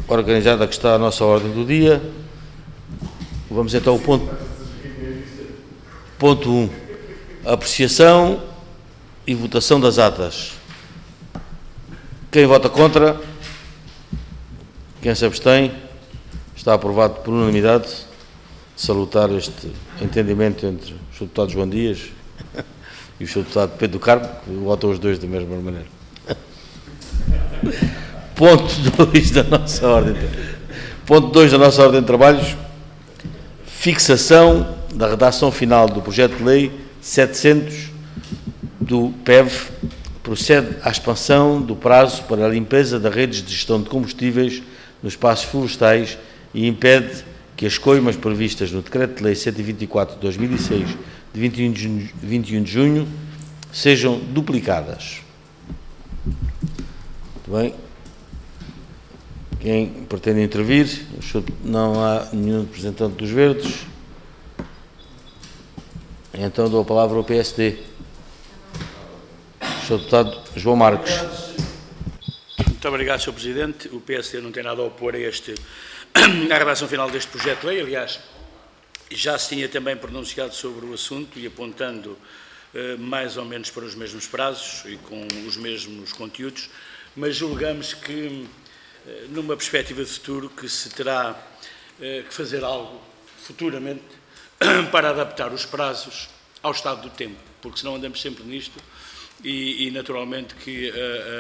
organizada que está a nossa ordem do dia. Vamos então ao ponto 1. Apreciação e votação das atas. Quem vota contra? Quem se abstém? Está aprovado por unanimidade. Salutar este entendimento entre o Sr. Deputado João Dias e o Sr. Deputado Pedro do Carmo, que votam os dois da mesma maneira. Ponto 2 da nossa ordem. Ponto 2 da nossa ordem de trabalhos. Fixação da redação final do projeto de lei 700 do PEV, procede à expansão do prazo para a limpeza das redes de gestão de combustíveis nos espaços florestais e impede que as coimas previstas no Decreto-Lei 124 de 2006, de 21 de junho, sejam duplicadas. Muito bem. Quem pretende intervir? Não há nenhum representante dos Verdes. Então dou a palavra ao PSD. Sr. Deputado João Marques. Muito obrigado, Sr. Presidente. O PSD não tem nada a opor à redação final deste projeto de lei. Aliás, já se tinha também pronunciado sobre o assunto e apontando mais ou menos para os mesmos prazos e com os mesmos conteúdos, mas julgamos que, numa perspectiva de futuro, que se terá que fazer algo futuramente para adaptar os prazos ao estado do tempo, porque senão andamos sempre nisto e naturalmente que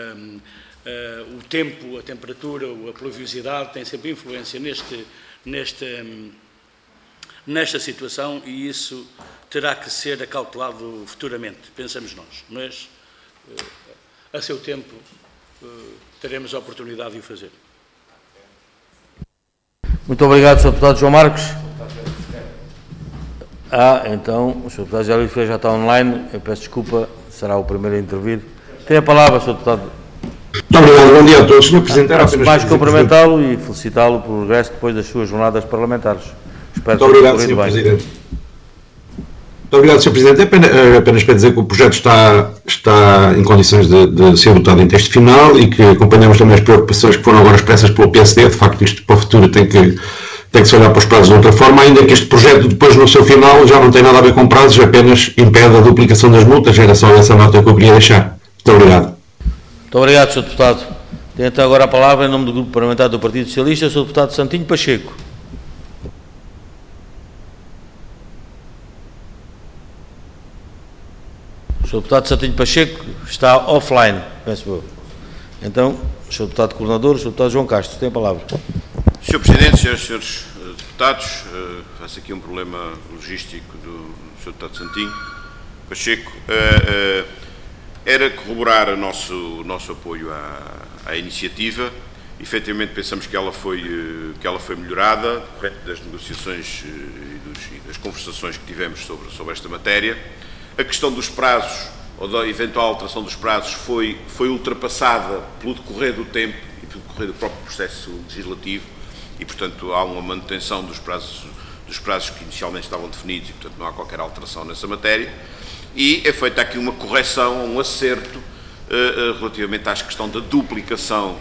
o tempo, a temperatura, a pluviosidade tem sempre influência nesta situação e isso terá que ser acautelado futuramente, pensamos nós, mas a seu tempo teremos a oportunidade de o fazer. Muito obrigado, Sr. Deputado João Marques. Então, o Sr. Deputado José Luís Ferreira já está online, eu peço desculpa, será o primeiro a intervir. Tem a palavra, Sr. Deputado. Muito obrigado, bom dia a todos. Sr. Presidente, era apenas mais cumprimentá-lo e felicitá-lo pelo regresso depois das suas jornadas parlamentares. Espero muito obrigado, Sr. Presidente. Muito obrigado, Sr. Presidente. Apenas para dizer que o projeto está em condições de ser votado em texto final e que acompanhamos também as preocupações que foram agora expressas pelo PSD. De facto, isto para o futuro tem que se olhar para os prazos de outra forma, ainda que este projeto depois no seu final já não tem nada a ver com prazos, apenas impede a duplicação das multas. Era só essa nota que eu queria deixar. Muito obrigado. Muito obrigado, Sr. Deputado. Tem então agora a palavra em nome do Grupo Parlamentar do Partido Socialista, o Sr. Deputado Santinho Pacheco. O Sr. Deputado Santinho Pacheco está offline, penso eu. Então, o Sr. Deputado Coordenador, o Sr. Deputado João Castro, tem a palavra. Sr. Presidente, senhores deputados, faço aqui um problema logístico do Sr. Deputado Santinho Pacheco. Era corroborar o nosso apoio à iniciativa. Efetivamente pensamos que ela foi melhorada, decorrente das negociações e das conversações que tivemos sobre esta matéria. A questão dos prazos, ou da eventual alteração dos prazos, foi ultrapassada pelo decorrer do tempo e pelo decorrer do próprio processo legislativo e, portanto, há uma manutenção dos prazos que inicialmente estavam definidos e, portanto, não há qualquer alteração nessa matéria. E é feita aqui uma correção, um acerto relativamente à questão da duplicação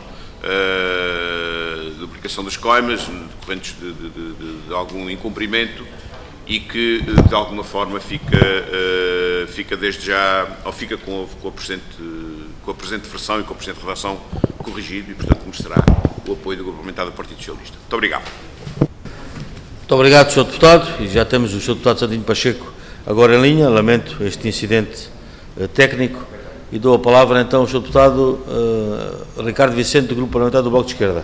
das coimas, decorrentes de algum incumprimento e que, de alguma forma, fica desde já, ou fica com a presente versão e com a presente redação corrigido e, portanto, merecerá o apoio do Grupo Parlamentar do Partido Socialista. Muito obrigado. Muito obrigado, Sr. Deputado. E já temos o Sr. Deputado Santinho Pacheco agora em linha. Lamento este incidente técnico e dou a palavra então ao Sr. Deputado Ricardo Vicente, do Grupo Parlamentar do Bloco de Esquerda.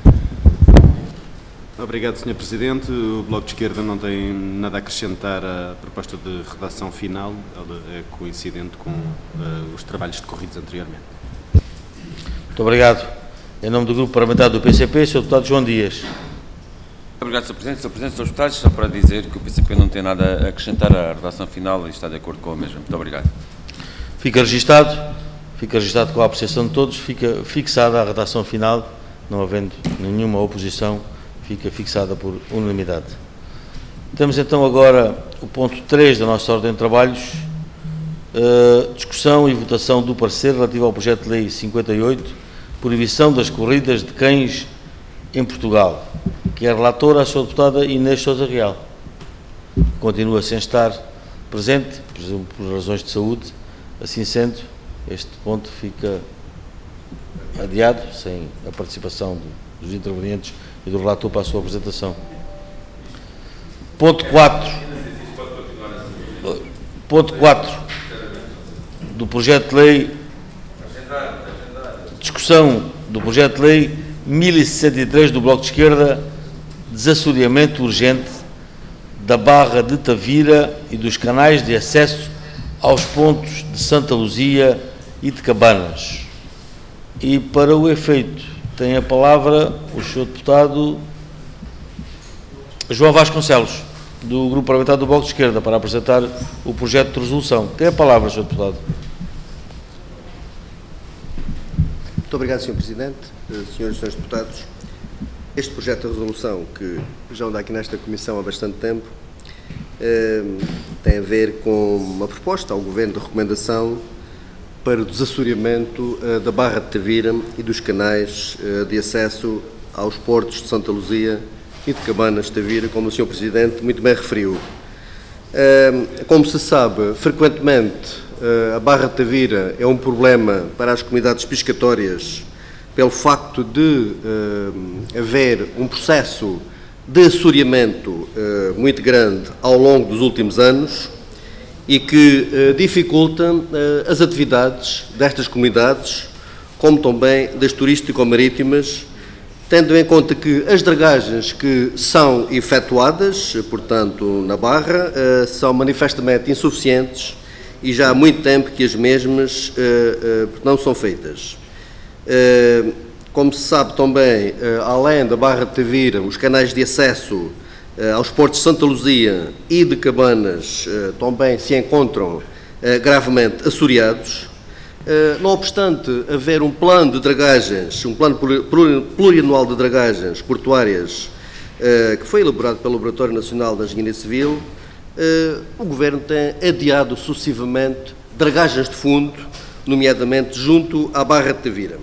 Obrigado, Sr. Presidente. O Bloco de Esquerda não tem nada a acrescentar à proposta de redação final, ela é coincidente com os trabalhos decorridos anteriormente. Muito obrigado. Em nome do Grupo Parlamentar do PCP, Sr. Deputado João Dias. Obrigado, Sr. Presidente. Sr. Presidente, Srs. Deputados, só para dizer que o PCP não tem nada a acrescentar à redação final e está de acordo com a mesma. Muito obrigado. Fica registado com a apreciação de todos, fica fixada a redação final, não havendo nenhuma oposição, fica fixada por unanimidade. Temos então agora o ponto 3 da nossa ordem de trabalhos, discussão e votação do parecer relativo ao projeto de lei 58, proibição das corridas de cães em Portugal, que é relatora, a sua deputada Inês Sousa Real. Continua sem estar presente, presumo por razões de saúde. Assim sendo, este ponto fica adiado, sem a participação dos intervenientes e do relator para a sua apresentação. Ponto 4. Ponto 4 do projeto de lei. Discussão do projeto de lei 1063 do Bloco de Esquerda, desassoreamento urgente da Barra de Tavira e dos canais de acesso aos pontos de Santa Luzia e de Cabanas. E para o efeito tem a palavra o Sr. Deputado João Vasconcelos, do Grupo Parlamentar do Bloco de Esquerda, para apresentar o projeto de resolução. Tem a palavra, Sr. Deputado. Muito obrigado, Sr. Presidente, senhores e senhores deputados. Este projeto de resolução, que já anda aqui nesta Comissão há bastante tempo, tem a ver com uma proposta ao Governo de recomendação para o desassoreamento da Barra de Tavira e dos canais de acesso aos portos de Santa Luzia e de Cabanas de Tavira, como o Sr. Presidente muito bem referiu. Como se sabe, frequentemente a Barra de Tavira é um problema para as comunidades pescatórias pelo facto de haver um processo de assoreamento muito grande ao longo dos últimos anos e que dificulta as atividades destas comunidades, como também das turístico-marítimas, tendo em conta que as dragagens que são efetuadas, portanto, na Barra, são manifestamente insuficientes e já há muito tempo que as mesmas não são feitas. Como se sabe também, além da Barra de Tavira, os canais de acesso aos portos de Santa Luzia e de Cabanas também se encontram gravemente assoreados. Não obstante haver um plano de dragagens, um plano plurianual de dragagens portuárias que foi elaborado pelo Laboratório Nacional da Engenharia Civil, o Governo tem adiado sucessivamente dragagens de fundo, nomeadamente junto à Barra de Tavira.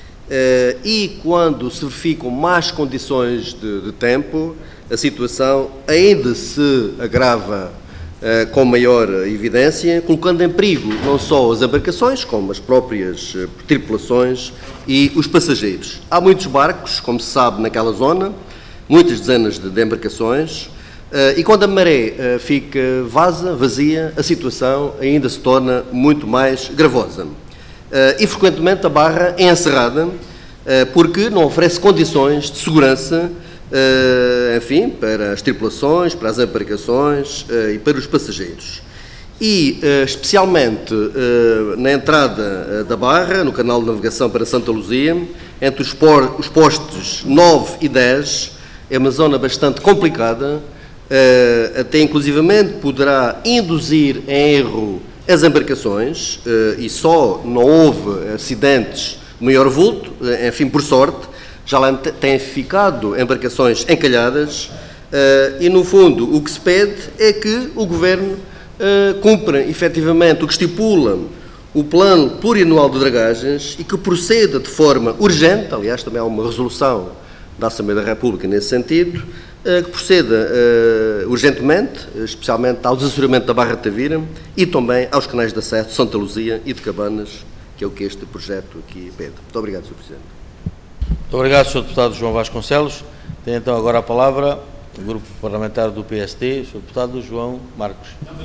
E quando se verificam más condições de tempo, a situação ainda se agrava com maior evidência, colocando em perigo não só as embarcações, como as próprias tripulações e os passageiros. Há muitos barcos, como se sabe, naquela zona, muitas dezenas de embarcações, e quando a maré fica vazia, a situação ainda se torna muito mais gravosa. E frequentemente a Barra é encerrada porque não oferece condições de segurança, enfim, para as tripulações, para as embarcações e para os passageiros. E especialmente na entrada da Barra, no canal de navegação para Santa Luzia, entre os postos 9 e 10, é uma zona bastante complicada, até inclusivamente poderá induzir em erro as embarcações, e só não houve acidentes de maior vulto, enfim, por sorte, já lá têm ficado embarcações encalhadas, e no fundo o que se pede é que o Governo cumpra efetivamente o que estipula o plano plurianual de dragagens e que proceda de forma urgente, aliás também há uma resolução da Assembleia da República nesse sentido, que proceda urgentemente, especialmente ao desassoreamento da Barra de Tavira e também aos canais de acesso de Santa Luzia e de Cabanas, que é o que este projeto aqui pede. Muito obrigado, Sr. Presidente. Muito obrigado, Sr. Deputado João Vasconcelos. Tem então agora a palavra o Grupo Parlamentar do PSD, Sr. Deputado João Marcos.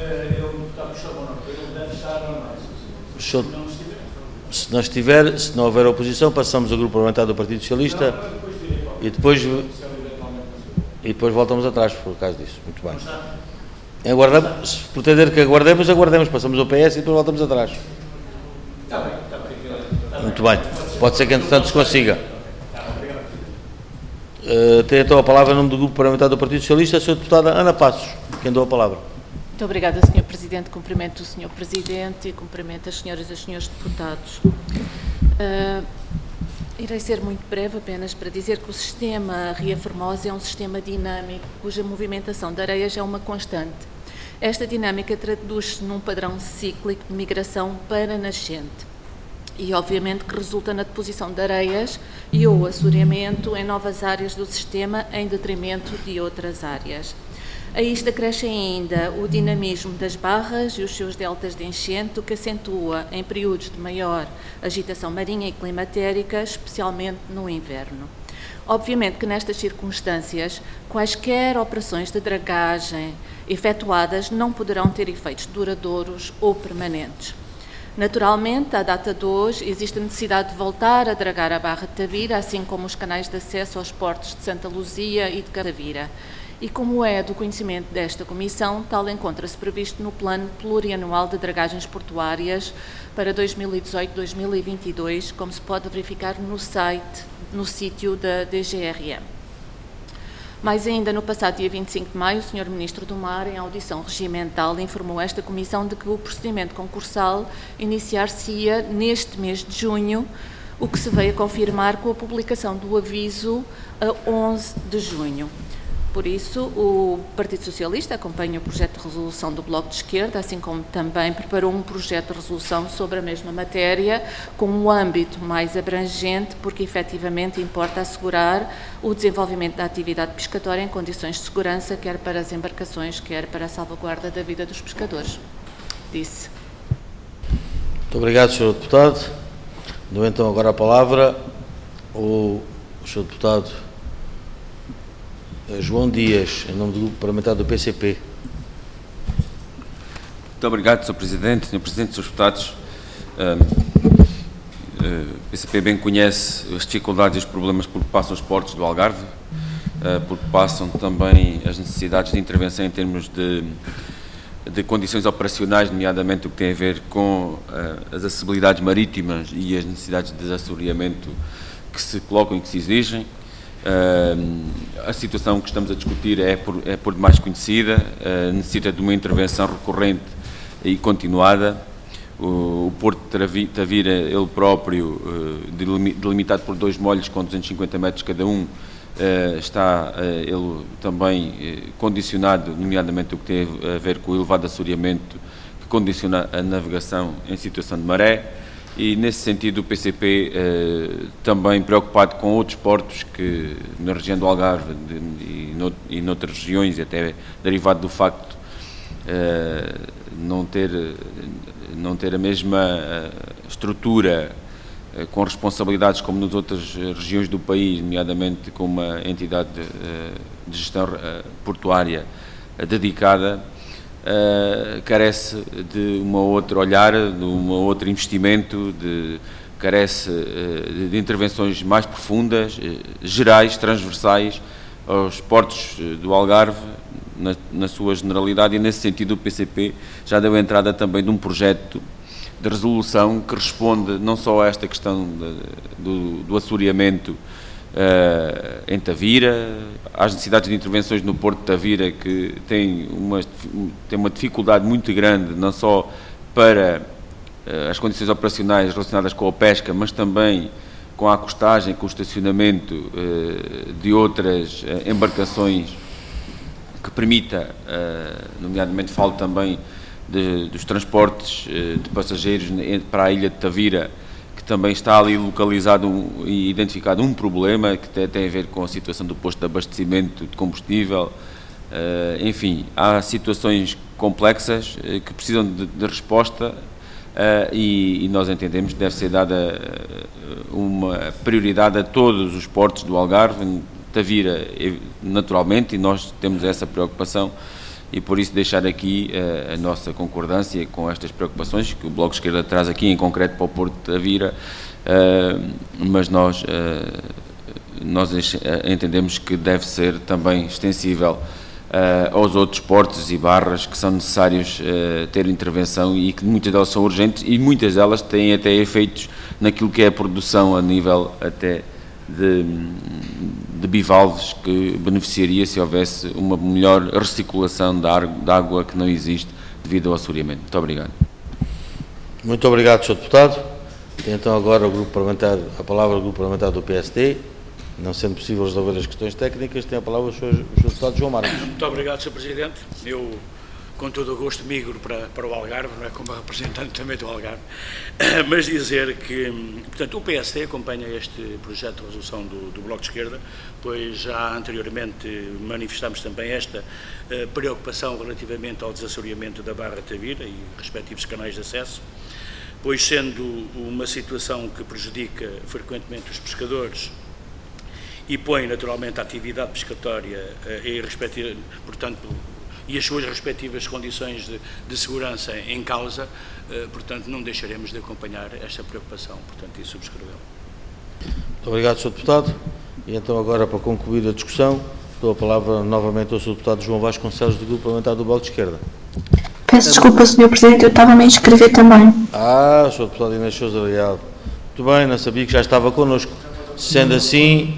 Se não houver oposição, passamos ao Grupo Parlamentar do Partido Socialista e depois voltamos atrás, se for o caso disso. Muito bem. Se pretender que aguardemos, passamos ao PS e depois voltamos atrás. Muito bem. Pode ser que, entretanto, se consiga. Tem então a palavra em nome do Grupo Parlamentar do Partido Socialista a Sra. Deputada Ana Passos, quem deu a palavra. Muito obrigada, Sr. Presidente. Cumprimento o Sr. Presidente e cumprimento as senhoras e os senhores deputados. Irei ser muito breve, apenas para dizer que o sistema Ria Formosa é um sistema dinâmico, cuja movimentação de areias é uma constante. Esta dinâmica traduz-se num padrão cíclico de migração para nascente. e, obviamente, que resulta na deposição de areias e ou assoreamento em novas áreas do sistema em detrimento de outras áreas. A isto acresce ainda o dinamismo das barras e os seus deltas de enchente, o que acentua em períodos de maior agitação marinha e climatérica, especialmente no inverno. Obviamente que nestas circunstâncias, quaisquer operações de dragagem efetuadas não poderão ter efeitos duradouros ou permanentes. Naturalmente, à data de hoje, existe a necessidade de voltar a dragar a Barra de Tavira, assim como os canais de acesso aos portos de Santa Luzia e de Tavira. E como é do conhecimento desta Comissão, tal encontra-se previsto no Plano Plurianual de Dragagens Portuárias para 2018-2022, como se pode verificar no sítio da DGRM. Mais ainda, no passado dia 25 de maio, o Sr. Ministro do Mar, em audição regimental, informou esta Comissão de que o procedimento concursal iniciar-se-ia neste mês de junho, o que se veio a confirmar com a publicação do aviso a 11 de junho. Por isso, o Partido Socialista acompanha o projeto de resolução do Bloco de Esquerda, assim como também preparou um projeto de resolução sobre a mesma matéria, com um âmbito mais abrangente, porque efetivamente importa assegurar o desenvolvimento da atividade pescatória em condições de segurança, quer para as embarcações, quer para a salvaguarda da vida dos pescadores. Disse. Muito obrigado, Sr. Deputado. Dou então agora a palavra ao Sr. Deputado João Dias, em nome do Grupo Parlamentar do PCP. Muito obrigado, Sr. Presidente, Sr. Presidente, Srs. Deputados. O PCP bem conhece as dificuldades e os problemas por que passam os portos do Algarve, porque passam também as necessidades de intervenção em termos de condições operacionais, nomeadamente o que tem a ver com as acessibilidades marítimas e as necessidades de assoreamento que se colocam e que se exigem. A situação que estamos a discutir é por demais conhecida, necessita de uma intervenção recorrente e continuada. O Porto de Tavira, ele próprio, delimitado por 2 molhos com 250 metros cada um, está ele também condicionado, nomeadamente o que tem a ver com o elevado assoreamento que condiciona a navegação em situação de maré. E, nesse sentido, o PCP também preocupado com outros portos que, na região do Algarve e noutras regiões, e até derivado do facto não ter a mesma estrutura com responsabilidades como nas outras regiões do país, nomeadamente com uma entidade de gestão portuária dedicada, carece de uma outra olhar, de um outro investimento, carece de intervenções mais profundas, gerais, transversais aos portos do Algarve, na sua generalidade, e nesse sentido o PCP já deu entrada também de um projeto de resolução que responde não só a esta questão do assoreamento em Tavira, às necessidades de intervenções no Porto de Tavira, que tem uma dificuldade muito grande, não só para as condições operacionais relacionadas com a pesca, mas também com a acostagem, com o estacionamento de outras embarcações que permita, nomeadamente falo também dos transportes de passageiros para a ilha de Tavira, que também está ali localizado e identificado um problema que tem a ver com a situação do posto de abastecimento de combustível. Enfim, há situações complexas que precisam de resposta e nós entendemos que deve ser dada uma prioridade a todos os portos do Algarve, Tavira naturalmente, e nós temos essa preocupação e por isso deixar aqui a nossa concordância com estas preocupações que o Bloco de Esquerda traz aqui, em concreto para o Porto de Tavira, mas nós entendemos que deve ser também extensível aos outros portos e barras que são necessários ter intervenção e que muitas delas são urgentes e muitas delas têm até efeitos naquilo que é a produção a nível até de bivalves, que beneficiaria se houvesse uma melhor recirculação da água que não existe devido ao assoreamento. Muito obrigado. Muito obrigado, Sr. Deputado. Tem então agora a palavra do Grupo Parlamentar do PSD. Não sendo possível resolver as questões técnicas, tem a palavra o Sr. Deputado João Marcos. Muito obrigado, Sr. Presidente. Eu com todo o gosto migro para o Algarve, não é, como representante também do Algarve, mas dizer que, portanto, o PSD acompanha este projeto de resolução do Bloco de Esquerda, pois já anteriormente manifestámos também esta preocupação relativamente ao desassoreamento da Barra de Tavira e respectivos canais de acesso, pois sendo uma situação que prejudica frequentemente os pescadores e põe naturalmente a atividade pescatória e as suas respectivas condições de segurança em causa, portanto não deixaremos de acompanhar esta preocupação, portanto, e subscrevê-la. Muito obrigado, Sr. Deputado. E então agora, para concluir a discussão, dou a palavra novamente ao Sr. Deputado João Vasconcelos, do Grupo Parlamentar do Bloco de Esquerda. Peço desculpa, Sr. Presidente, eu estava-me a inscrever também. O Sr. Deputado Inês Sousa Leal. Muito bem, não sabia que já estava connosco. Sendo assim,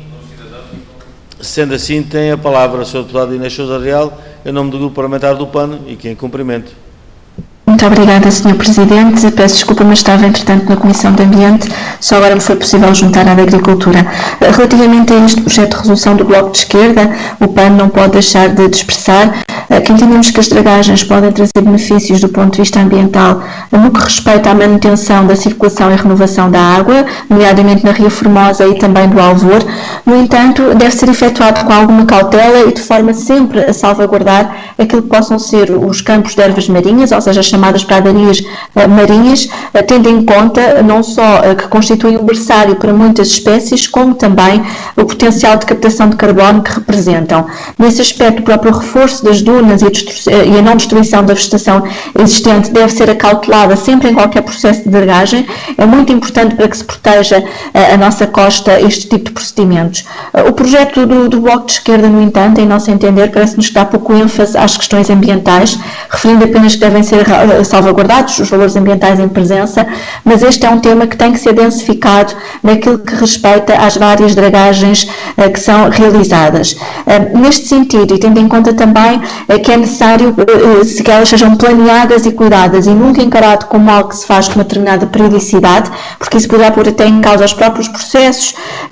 tem a palavra o Sr. Deputado Inês Sousa Leal, em nome do Grupo Parlamentar do PAN, e que em cumprimento. Muito obrigada, Sr. Presidente. Peço desculpa, mas estava, entretanto, na Comissão de Ambiente. Só agora me foi possível juntar à da Agricultura. Relativamente a este projeto de resolução do Bloco de Esquerda, o PAN não pode deixar de expressar que entendemos que as dragagens podem trazer benefícios do ponto de vista ambiental no que respeita à manutenção da circulação e renovação da água, nomeadamente na Ria Formosa e também do Alvor. No entanto, deve ser efetuado com alguma cautela e de forma sempre a salvaguardar aquilo que possam ser os campos de ervas marinhas, ou seja, as chamadas pradarias marinhas, tendo em conta não só que constituem um berçário para muitas espécies, como também o potencial de captação de carbono que representam. Nesse aspecto, o próprio reforço das dunas e a não destruição da vegetação existente deve ser acautelada sempre em qualquer processo de dragagem. É muito importante para que se proteja a nossa costa este tipo de procedimentos. O projeto do Bloco de Esquerda, no entanto, em nosso entender, parece-nos que dá pouco ênfase às questões ambientais, referindo apenas que devem ser salvaguardados os valores ambientais em presença, mas este é um tema que tem que ser densificado naquilo que respeita às várias dragagens que são realizadas. Neste sentido, e tendo em conta também que é necessário que elas sejam planeadas e cuidadas e nunca encarado como algo que se faz com uma determinada periodicidade, porque isso poderá pôr até em causa os próprios processos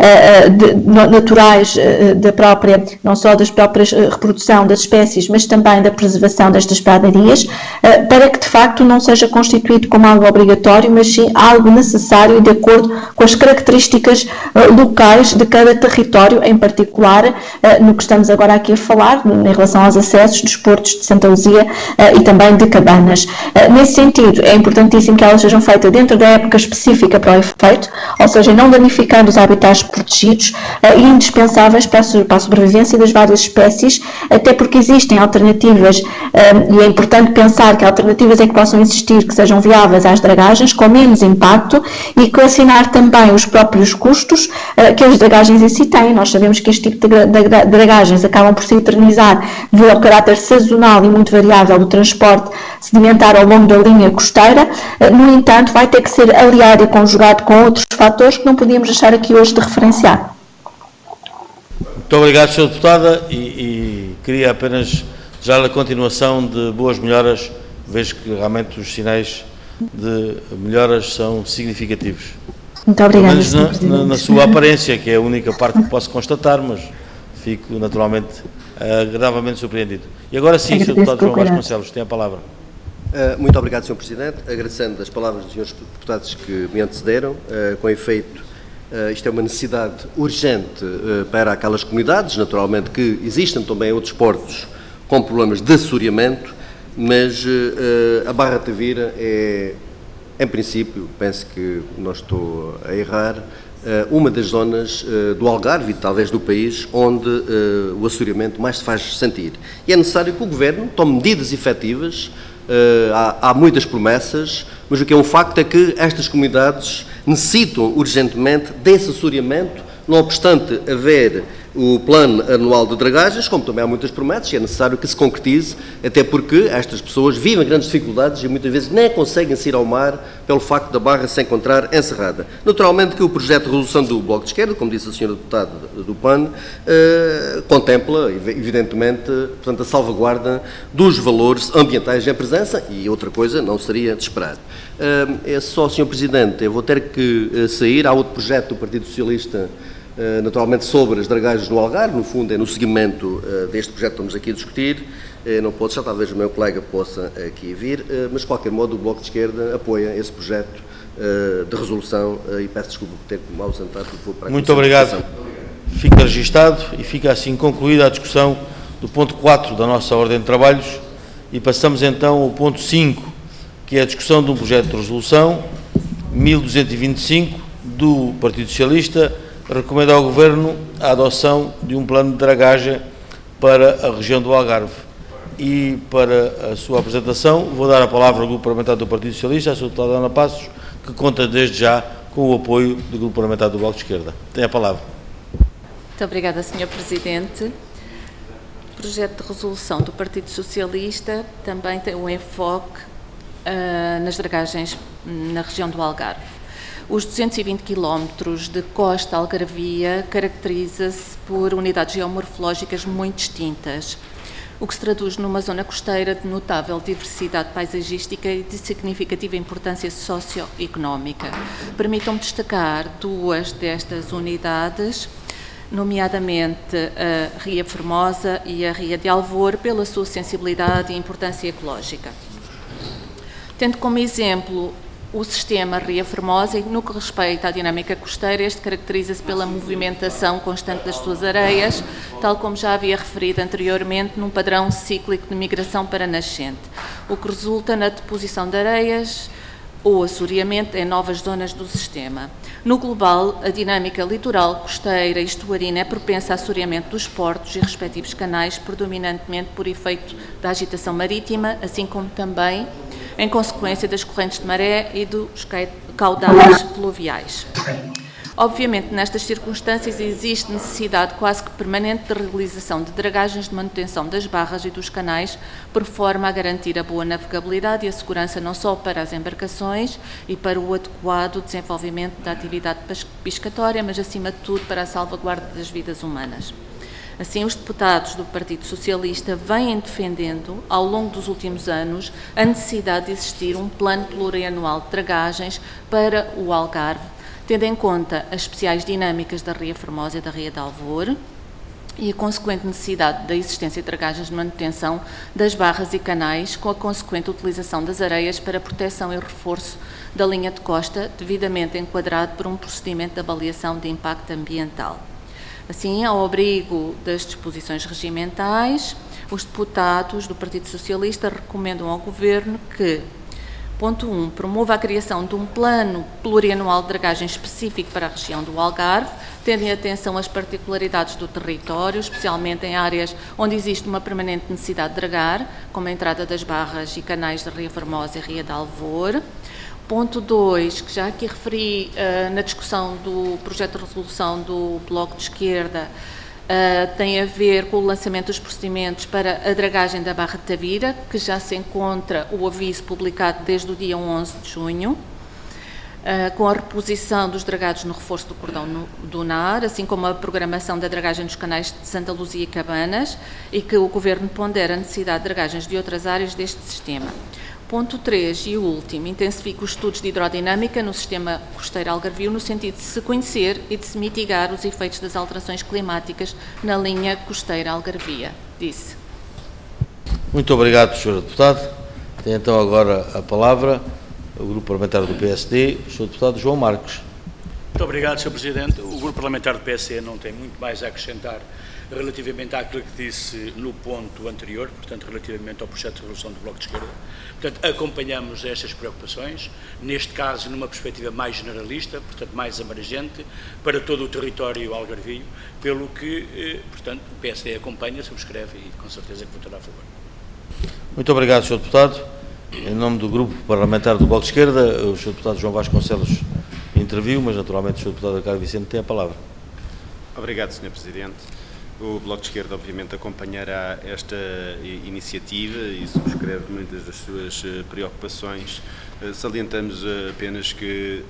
naturais da própria, não só das próprias reprodução das espécies, mas também da preservação destas pradarias, para que de facto não seja constituído como algo obrigatório, mas sim algo necessário e de acordo com as características locais de cada território, em particular no que estamos agora aqui a falar, em relação aos acessos dos portos de Santa Luzia e também de Cabanas. Nesse sentido, é importantíssimo que elas sejam feitas dentro da época específica para o efeito, ou seja, não danificando os habitats protegidos e indispensáveis para a sobrevivência das várias espécies, até porque existem alternativas e é importante pensar que alternativas é que possam existir, que sejam viáveis às dragagens, com menos impacto e coacionar também os próprios custos que as dragagens em si têm. Nós sabemos que este tipo de dragagens acabam por se eternizar devido ao caráter sazonal e muito variável do transporte sedimentar ao longo da linha costeira. No entanto, vai ter que ser aliado e conjugado com outros fatores que não podíamos deixar aqui hoje de referenciar. Muito obrigado, Sr. Deputada, e queria apenas já a continuação de boas melhoras, vejo que realmente os sinais de melhoras são significativos. Muito obrigada, pelo menos na sua aparência, que é a única parte que posso constatar, mas fico naturalmente agradavelmente surpreendido. E agora sim, Sr. Deputado João Vasconcelos, tem a palavra. Muito obrigado, Sr. Presidente. Agradecendo as palavras dos senhores deputados que me antecederam, com efeito, isto é uma necessidade urgente para aquelas comunidades, naturalmente que existem também outros portos com problemas de assoreamento, mas a Barra de Tavira é, em princípio, penso que não estou a errar, uma das zonas do Algarve e talvez do país onde o assoreamento mais se faz sentir. E é necessário que o Governo tome medidas efetivas. Há muitas promessas, mas o que é um facto é que estas comunidades necessitam urgentemente desse assoreamento, não obstante haver o plano anual de dragagens, como também há muitas promessas, e é necessário que se concretize, até porque estas pessoas vivem grandes dificuldades e muitas vezes nem conseguem sair ao mar pelo facto da barra se encontrar encerrada. Naturalmente que o projeto de resolução do Bloco de Esquerda, como disse a senhora deputada do PAN, contempla, evidentemente, portanto, a salvaguarda dos valores ambientais em presença, e outra coisa não seria de esperar. É só, Sr. Presidente, eu vou ter que sair, há outro projeto do Partido Socialista naturalmente sobre as dragagens no Algarve, no fundo é no seguimento deste projeto que estamos aqui a discutir. Não pode deixar, talvez o meu colega possa aqui vir, mas de qualquer modo o Bloco de Esquerda apoia esse projeto de resolução e peço desculpa por ter que me ausentar porque vou para a Muito obrigado. Fica registado e fica assim concluída a discussão do ponto 4 da nossa ordem de trabalhos e passamos então ao ponto 5, que é a discussão de um projeto de resolução 1225 do Partido Socialista, recomenda ao Governo a adoção de um plano de dragagem para a região do Algarve. E para a sua apresentação vou dar a palavra ao Grupo Parlamentar do Partido Socialista, à sua deputada Ana Passos, que conta desde já com o apoio do Grupo Parlamentar do Bloco de Esquerda. Tem a palavra. Muito obrigada, Sr. Presidente. O projeto de resolução do Partido Socialista também tem um enfoque nas dragagens na região do Algarve. Os 220 km de costa algarvia caracteriza-se por unidades geomorfológicas muito distintas, o que se traduz numa zona costeira de notável diversidade paisagística e de significativa importância socioeconómica. Permitam-me destacar duas destas unidades, nomeadamente a Ria Formosa e a Ria de Alvor, pela sua sensibilidade e importância ecológica. Tendo como exemplo o sistema Ria Formosa, e no que respeita à dinâmica costeira, este caracteriza-se pela movimentação constante das suas areias, tal como já havia referido anteriormente, num padrão cíclico de migração para nascente, o que resulta na deposição de areias ou assoreamento em novas zonas do sistema. No global, a dinâmica litoral, costeira e estuarina é propensa a assoreamento dos portos e respectivos canais, predominantemente por efeito da agitação marítima, assim como também em consequência das correntes de maré e dos caudais fluviais. Obviamente, nestas circunstâncias, existe necessidade quase que permanente de realização de dragagens de manutenção das barras e dos canais, por forma a garantir a boa navegabilidade e a segurança não só para as embarcações e para o adequado desenvolvimento da atividade pescatória, mas, acima de tudo, para a salvaguarda das vidas humanas. Assim, os deputados do Partido Socialista vêm defendendo, ao longo dos últimos anos, a necessidade de existir um plano plurianual de dragagens para o Algarve, tendo em conta as especiais dinâmicas da Ria Formosa e da Ria de Alvor e a consequente necessidade da existência de dragagens de manutenção das barras e canais, com a consequente utilização das areias para proteção e reforço da linha de costa, devidamente enquadrado por um procedimento de avaliação de impacto ambiental. Assim, ao abrigo das disposições regimentais, os deputados do Partido Socialista recomendam ao Governo que, ponto 1, promova a criação de um plano plurianual de dragagem específico para a região do Algarve, tendo em atenção as particularidades do território, especialmente em áreas onde existe uma permanente necessidade de dragar, como a entrada das barras e canais da Ria Formosa e Ria de Alvor. Ponto 2, que já aqui referi na discussão do projeto de resolução do Bloco de Esquerda, tem a ver com o lançamento dos procedimentos para a dragagem da Barra de Tavira, que já se encontra o aviso publicado desde o dia 11 de junho, com a reposição dos dragados no reforço do cordão dunar, assim como a programação da dragagem dos canais de Santa Luzia e Cabanas, e que o Governo pondera a necessidade de dragagens de outras áreas deste sistema. Ponto 3 e último, intensifica os estudos de hidrodinâmica no sistema costeiro algarvio no sentido de se conhecer e de se mitigar os efeitos das alterações climáticas na linha costeira algarvia. Disse. Muito obrigado, Sr. Deputado. Tem então agora a palavra o Grupo Parlamentar do PSD, o Sr. Deputado João Marques. Muito obrigado, Sr. Presidente. O Grupo Parlamentar do PSD não tem muito mais a acrescentar relativamente àquilo que disse no ponto anterior, portanto, relativamente ao projeto de resolução do Bloco de Esquerda. Portanto, acompanhamos estas preocupações, neste caso numa perspectiva mais generalista, portanto, mais abrangente, para todo o território algarvio, pelo que, portanto, o PSD acompanha, subscreve e com certeza que votará a favor. Muito obrigado, Sr. Deputado. Em nome do Grupo Parlamentar do Bloco de Esquerda, o Sr. Deputado João Vasconcelos interviu, mas naturalmente o Sr. Deputado Ricardo Vicente tem a palavra. Obrigado, Sr. Presidente. O Bloco de Esquerda, obviamente, acompanhará esta iniciativa e subscreve muitas das suas preocupações. Salientamos apenas que,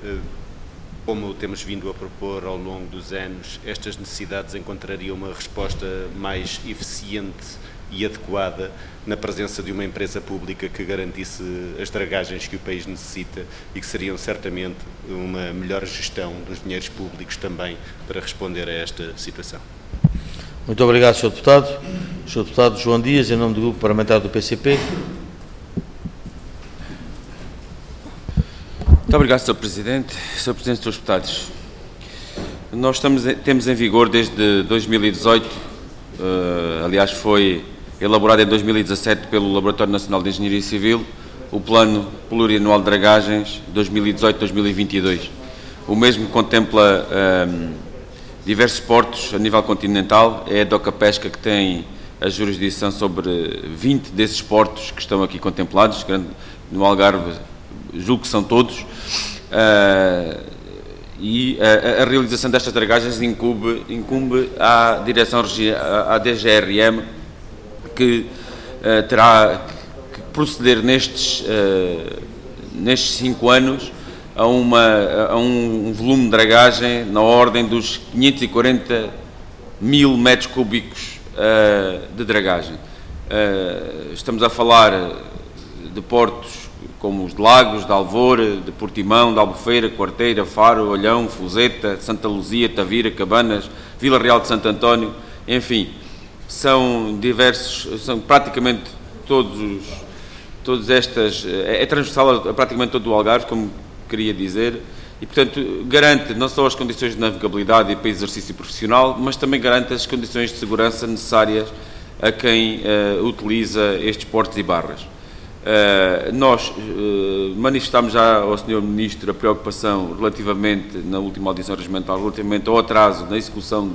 como temos vindo a propor ao longo dos anos, estas necessidades encontrariam uma resposta mais eficiente e adequada na presença de uma empresa pública que garantisse as dragagens que o país necessita e que seriam certamente uma melhor gestão dos dinheiros públicos também para responder a esta situação. Muito obrigado, Sr. Deputado. Sr. Deputado João Dias, em nome do Grupo Parlamentar do PCP. Muito obrigado, Sr. Presidente. Sr. Presidente, Srs. Deputados, nós temos em vigor desde 2018, aliás foi elaborado em 2017 pelo Laboratório Nacional de Engenharia Civil, o Plano Plurianual de Dragagens 2018-2022. O mesmo contempla diversos portos a nível continental. É a DOCA Pesca que tem a jurisdição sobre 20 desses portos que estão aqui contemplados, no Algarve julgo que são todos, e a realização destas dragagens incumbe à direção, à DGRM, que terá que proceder nestes 5 anos a um volume de dragagem na ordem dos 540 mil metros cúbicos de dragagem. Estamos a falar de portos como os de Lagos, de Alvor, de Portimão, de Albufeira, Quarteira, Faro, Olhão, Fuseta, Santa Luzia, Tavira, Cabanas, Vila Real de Santo António, enfim, são praticamente todos estas, é transversal a praticamente todo o Algarve, como queria dizer, e portanto garante não só as condições de navegabilidade e para exercício profissional, mas também garante as condições de segurança necessárias a quem utiliza estes portos e barras. Nós manifestámos já ao Sr. Ministro a preocupação relativamente, na última audição regimental, relativamente ao atraso na execução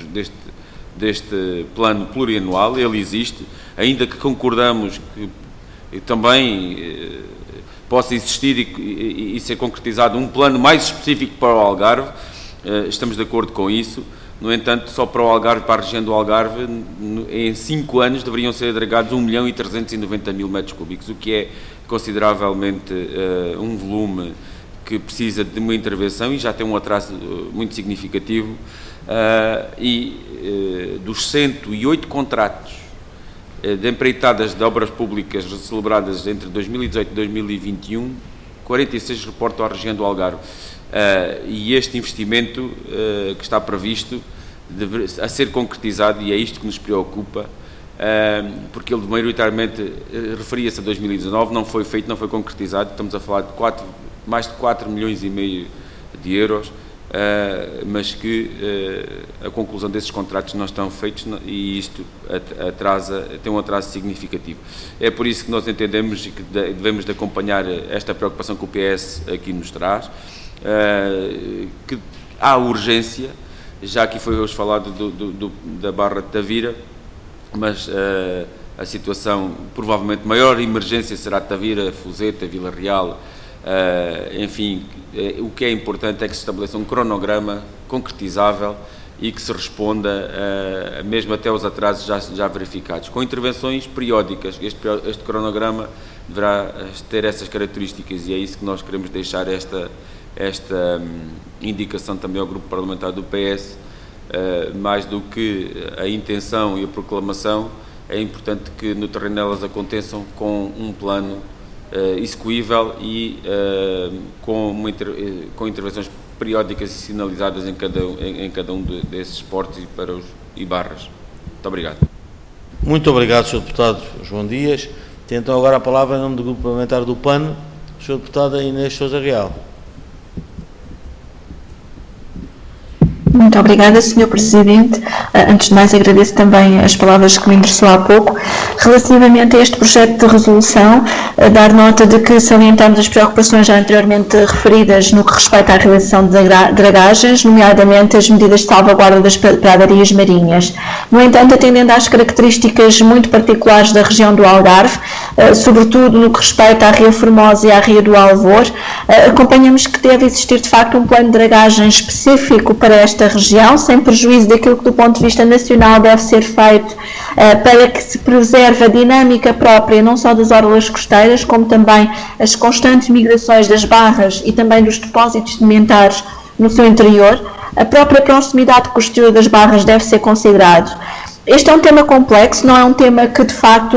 deste plano plurianual. Ele existe, ainda que concordamos que também possa existir e ser concretizado um plano mais específico para o Algarve, estamos de acordo com isso. No entanto, só para o Algarve, para a região do Algarve, em 5 anos deveriam ser dragados 1.390.000 metros cúbicos, o que é consideravelmente um volume que precisa de uma intervenção e já tem um atraso muito significativo. Dos 108 contratos de empreitadas de obras públicas celebradas entre 2018 e 2021, 46 reportam à região do Algarve. E este investimento que está previsto a ser concretizado, e é isto que nos preocupa, porque ele maioritariamente referia-se a 2019, não foi feito, não foi concretizado. Estamos a falar de mais de 4,5 milhões de euros, mas que a conclusão desses contratos não estão feitos e isto tem um atraso significativo. É por isso que nós entendemos que devemos de acompanhar esta preocupação que o PS aqui nos traz, que há urgência, já aqui foi hoje falado da Barra de Tavira, mas a situação, provavelmente maior emergência será Tavira, Fuseta, Vila Real, enfim, o que é importante é que se estabeleça um cronograma concretizável e que se responda mesmo até aos atrasos já verificados, com intervenções periódicas. Este cronograma deverá ter essas características e é isso que nós queremos deixar esta indicação também ao Grupo Parlamentar do PS. Mais do que a intenção e a proclamação, é importante que no terreno elas aconteçam com um plano execuível e com intervenções periódicas e sinalizadas em cada um desses portos e barras. Muito obrigado. Muito obrigado, Sr. Deputado João Dias. Tem então agora a palavra em nome do Grupo Parlamentar do PAN, Sr. Deputada Inês Sousa Real. Muito obrigada, Sr. Presidente. Antes de mais, agradeço também as palavras que me endereçou há pouco. Relativamente a este projeto de resolução, dar nota de que salientamos as preocupações já anteriormente referidas no que respeita à realização de dragagens, nomeadamente as medidas de salvaguarda das pradarias marinhas. No entanto, atendendo às características muito particulares da região do Algarve, sobretudo no que respeita à Ria Formosa e à Ria do Alvor, acompanhamos que deve existir de facto um plano de dragagem específico para esta região, sem prejuízo daquilo que do ponto de vista nacional deve ser feito para que se preserve a dinâmica própria não só das orlas costeiras, como também as constantes migrações das barras e também dos depósitos sedimentares no seu interior. A própria proximidade com o exterior das barras deve ser considerado. Este é um tema complexo, não é um tema que de facto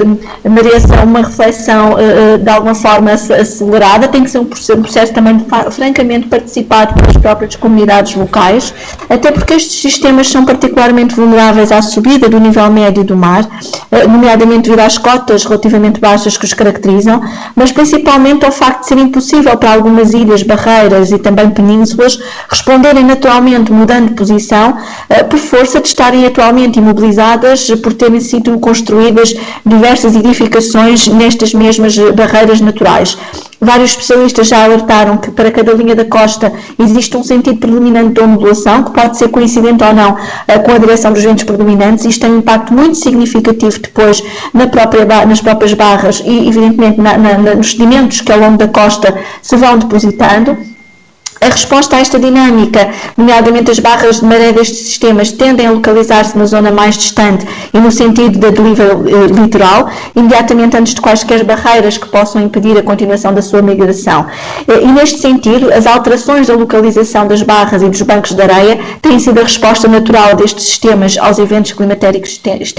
mereça uma reflexão de alguma forma acelerada, tem que ser um processo também francamente participado pelas próprias comunidades locais, até porque estes sistemas são particularmente vulneráveis à subida do nível médio do mar, nomeadamente devido às cotas relativamente baixas que os caracterizam, mas principalmente ao facto de ser impossível para algumas ilhas, barreiras e também penínsulas responderem naturalmente mudando de posição por força de estarem atualmente imobilizadas por terem sido construídas diversas edificações nestas mesmas barreiras naturais. Vários especialistas já alertaram que para cada linha da costa existe um sentido predominante de ondulação, que pode ser coincidente ou não com a direção dos ventos predominantes. Isto tem um impacto muito significativo depois nas próprias barras e, evidentemente, nos sedimentos que ao longo da costa se vão depositando. A resposta a esta dinâmica, nomeadamente as barras de maré destes sistemas, tendem a localizar-se na zona mais distante e no sentido da deriva litoral, imediatamente antes de quaisquer barreiras que possam impedir a continuação da sua migração. E neste sentido, as alterações da localização das barras e dos bancos de areia têm sido a resposta natural destes sistemas aos eventos climatéricos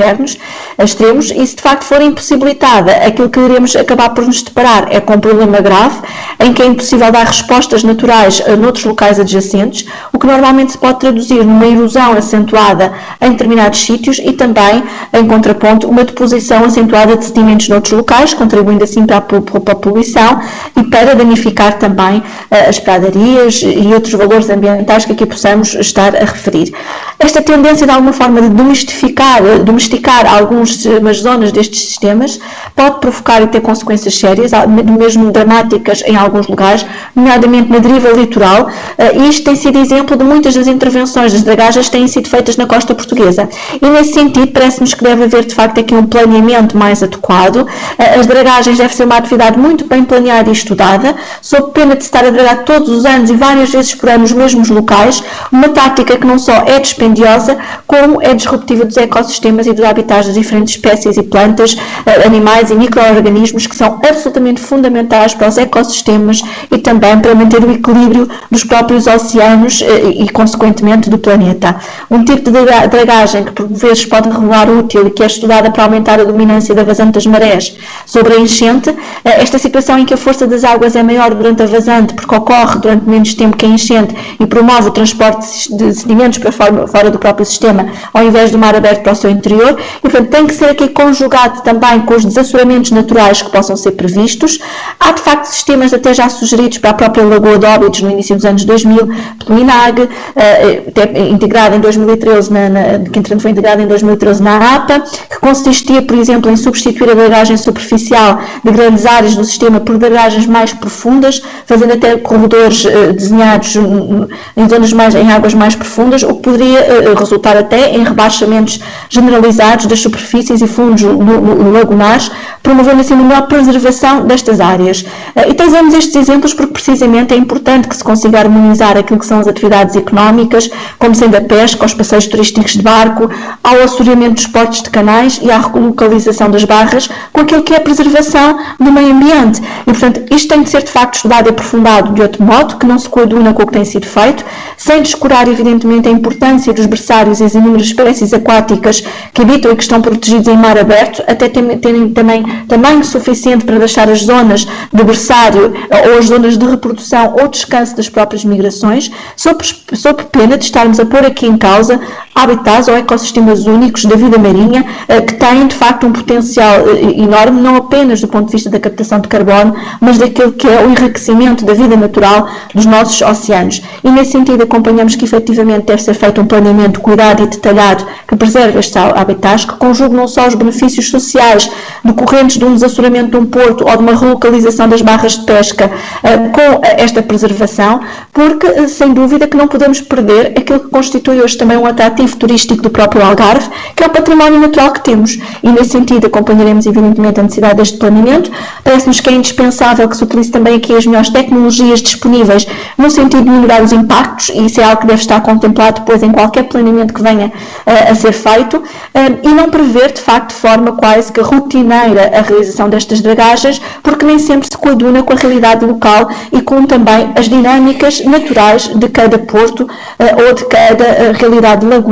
extremos, e se de facto for impossibilitada, aquilo que iremos acabar por nos deparar é com um problema grave, em que é impossível dar respostas naturais noutros locais adjacentes, o que normalmente se pode traduzir numa erosão acentuada em determinados sítios e também, em contraponto, uma deposição acentuada de sedimentos noutros locais, contribuindo assim para a poluição e para danificar também as pradarias e outros valores ambientais que aqui possamos estar a referir. Esta tendência, de alguma forma, de domesticar algumas zonas destes sistemas pode provocar e ter consequências sérias, mesmo dramáticas em alguns lugares, nomeadamente na deriva litoral. Isto tem sido exemplo de muitas das intervenções das dragagens que têm sido feitas na costa portuguesa. E nesse sentido, parece-nos que deve haver, de facto, aqui um planeamento mais adequado. As dragagens devem ser uma atividade muito bem planeada e estudada, sob pena de se estar a dragar todos os anos e várias vezes por ano nos mesmos locais, uma tática que não só é dispendiosa, como é disruptiva dos ecossistemas e dos habitats das diferentes espécies e plantas, animais e micro-organismos que são absolutamente fundamentais para os ecossistemas e também para manter o equilíbrio dos próprios oceanos e, consequentemente, do planeta. Um tipo de dragagem que, por vezes, pode revelar útil e que é estudada para aumentar a dominância da vazante das marés sobre a enchente, esta situação em que a força das águas é maior durante a vazante, porque ocorre durante menos tempo que a enchente e promove o transporte de sedimentos para fora do próprio sistema, ao invés do mar aberto para o seu interior, e, portanto, tem que ser aqui conjugado também com os desaçoramentos naturais que possam ser previstos. Há, de facto, sistemas até já sugeridos para a própria Lagoa de Óbidos no início dos anos 2000, pelo INAG, integrado em 2013, que entretanto foi integrado em 2013 na APA, que consistia, por exemplo, em substituir a dragagem superficial de grandes áreas do sistema por dragagens mais profundas, fazendo até corredores desenhados em águas mais profundas, o que poderia resultar até em rebaixamentos generalizados das superfícies e fundos lagunares, promovendo assim uma melhor preservação destas áreas. E trazemos estes exemplos porque precisamente é importante que se consiga harmonizar aquilo que são as atividades económicas, como sendo a pesca, os passeios turísticos de barco, ao assoreamento dos portos de canais e à relocalização das barras, com aquilo que é a preservação do meio ambiente. E, portanto, isto tem de ser, de facto, estudado e aprofundado de outro modo, que não se coaduna com o que tem sido feito, sem descurar, evidentemente, a importância dos berçários e as inúmeras espécies aquáticas que habitam e que estão protegidos em mar aberto, até terem também tamanho suficiente para deixar as zonas de berçário ou as zonas de reprodução ou descanso das próprias migrações, sob pena de estarmos a pôr aqui em causa habitats ou ecossistemas únicos da vida marinha que têm, de facto, um potencial enorme, não apenas do ponto de vista da captação de carbono, mas daquilo que é o enriquecimento da vida natural dos nossos oceanos. E, nesse sentido, acompanhamos que, efetivamente, deve ser feito um planeamento cuidado e detalhado que preserve estes habitats, que conjugue não só os benefícios sociais decorrentes de um desassoramento de um porto ou de uma relocalização das barras de pesca com esta preservação, porque, sem dúvida, que não podemos perder aquilo que constitui hoje também um atrativo turístico do próprio Algarve, que é o património natural que temos. E, nesse sentido, acompanharemos, evidentemente, a necessidade deste planeamento. Parece-nos que é indispensável que se utilize também aqui as melhores tecnologias disponíveis no sentido de melhorar os impactos, e isso é algo que deve estar contemplado depois em qualquer planeamento que venha a ser feito, e não prever, de facto, de forma quase que rotineira a realização destas dragagens, porque nem sempre se coaduna com a realidade local e com também as dinâmicas naturais de cada porto ou de cada realidade lagunar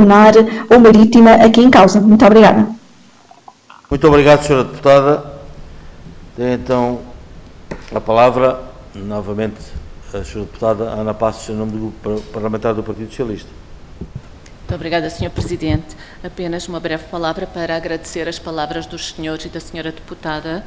lunar ou marítima aqui em causa. Muito obrigada. Muito obrigado, Sra. Deputada. Tem então a palavra, novamente, a Sra. Deputada Ana Passos, em nome do Grupo Parlamentar do Partido Socialista. Muito obrigada, Sr. Presidente. Apenas uma breve palavra para agradecer as palavras dos senhores e da Sra. Deputada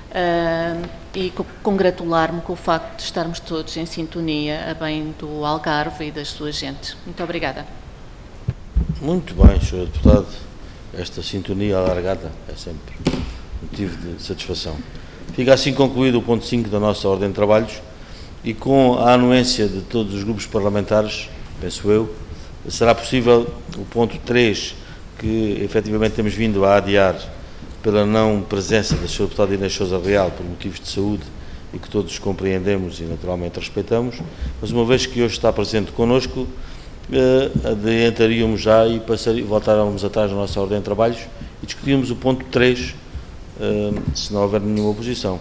e congratular-me com o facto de estarmos todos em sintonia a bem do Algarve e das suas gentes. Muito obrigada. Muito bem, Sr. Deputado. Esta sintonia alargada é sempre motivo de satisfação. Fica assim concluído o ponto 5 da nossa ordem de trabalhos e com a anuência de todos os grupos parlamentares, penso eu, será possível o ponto 3, que efetivamente temos vindo a adiar pela não presença da Sra. Deputada Inês Sousa Real por motivos de saúde e que todos compreendemos e naturalmente respeitamos, mas uma vez que hoje está presente connosco, adiantaríamos já e voltáramos atrás da nossa ordem de trabalhos e discutíamos o ponto 3, se não houver nenhuma oposição.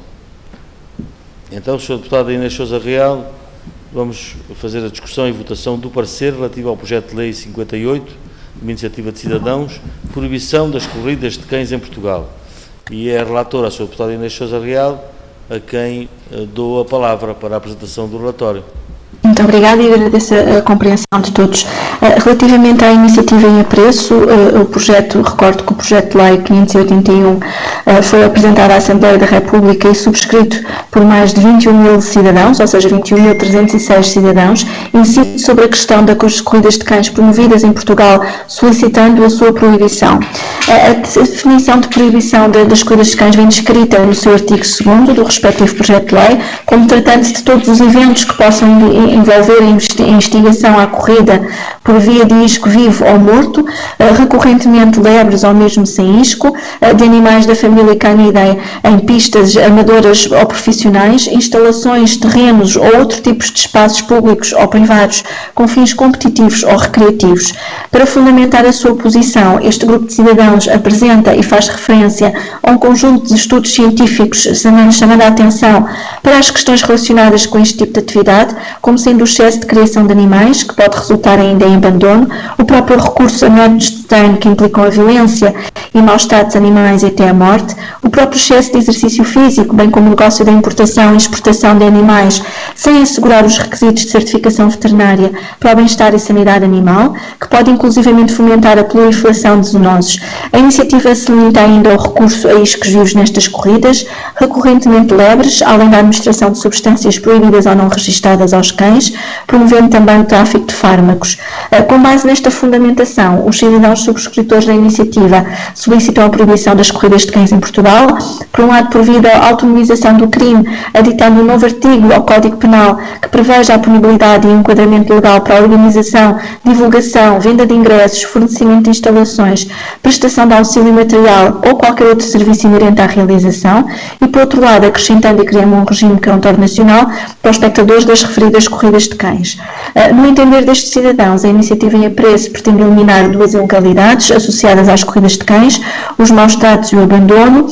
Então, Sra. Deputada Inês Sousa Real, vamos fazer a discussão e votação do parecer relativo ao projeto de lei 58, de uma iniciativa de cidadãos, proibição das corridas de cães em Portugal. E é a relatora, a Sra. Deputada Inês Sousa Real, a quem dou a palavra para a apresentação do relatório. Muito obrigada e agradeço a compreensão de todos. Relativamente à iniciativa em apreço, o projeto, recordo que o projeto de lei 581 foi apresentado à Assembleia da República e subscrito por mais de 21 mil cidadãos, ou seja, 21.306 cidadãos, incide sobre a questão das corridas de cães promovidas em Portugal, solicitando a sua proibição. A definição de proibição das corridas de cães vem descrita no seu artigo 2º do respectivo projeto de lei, como tratando-se de todos os eventos que possam envolver a investigação à corrida por via de isco vivo ou morto, recorrentemente lebres ou mesmo sem isco, de animais da família Canidae em pistas amadoras ou profissionais, instalações, terrenos ou outro tipos de espaços públicos ou privados com fins competitivos ou recreativos. Para fundamentar a sua posição, este grupo de cidadãos apresenta e faz referência a um conjunto de estudos científicos chamando a atenção para as questões relacionadas com este tipo de atividade, como sendo o excesso de criação de animais, que pode resultar ainda em abandono, o próprio recurso a métodos de treino que implicam a violência e mau estado dos animais e até a morte, o próprio excesso de exercício físico, bem como o negócio da importação e exportação de animais sem assegurar os requisitos de certificação veterinária para o bem-estar e sanidade animal, que pode inclusivamente fomentar a proliferação de zoonoses. A iniciativa salienta ainda o recurso a iscos vivos nestas corridas, recorrentemente lebres, além da administração de substâncias proibidas ou não registadas aos cães, promovendo também o tráfico de fármacos. Com base nesta fundamentação, os cidadãos subscritores da iniciativa solicitam a proibição das corridas de cães em Portugal, por um lado por via da autonomização do crime, aditando um novo artigo ao Código Penal que preveja a punibilidade e enquadramento legal para a organização, divulgação, venda de ingressos, fornecimento de instalações, prestação de auxílio material ou qualquer outro serviço inerente à realização e, por outro lado, acrescentando e criando um regime internacional para os espectadores das referidas corridas de cães. No entender destes cidadãos, a iniciativa em apreço pretende eliminar duas ilegalidades associadas às corridas de cães, os maus tratos e o abandono,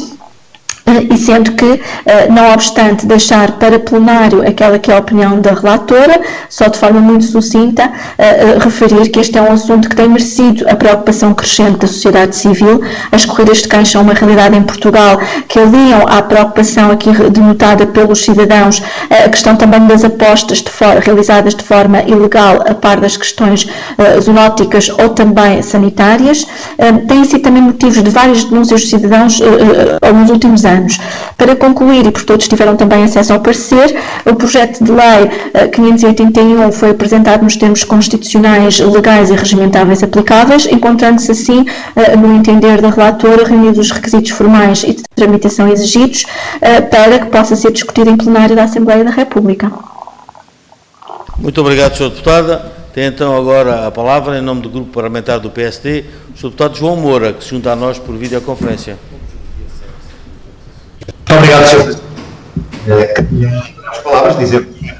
e sendo que, não obstante deixar para plenário aquela que é a opinião da relatora, só de forma muito sucinta, referir que este é um assunto que tem merecido a preocupação crescente da sociedade civil. As corridas de cães são uma realidade em Portugal que aliam à preocupação aqui denotada pelos cidadãos a questão também das apostas realizadas de forma ilegal, a par das questões zoonóticas ou também sanitárias. Têm sido também motivos de várias denúncias dos cidadãos nos últimos anos. Para concluir, e por todos tiveram também acesso ao parecer, o projeto de lei 581 foi apresentado nos termos constitucionais, legais e regimentáveis aplicáveis, encontrando-se assim, no entender da relatora, reunidos os requisitos formais e de tramitação exigidos para que possa ser discutido em plenário da Assembleia da República. Muito obrigado, Sra. Deputada. Tem então agora a palavra, em nome do Grupo Parlamentar do PSD, o Sr. Deputado João Moura, que se junta a nós por videoconferência. Muito obrigado, Sr. Presidente. As palavras dizer que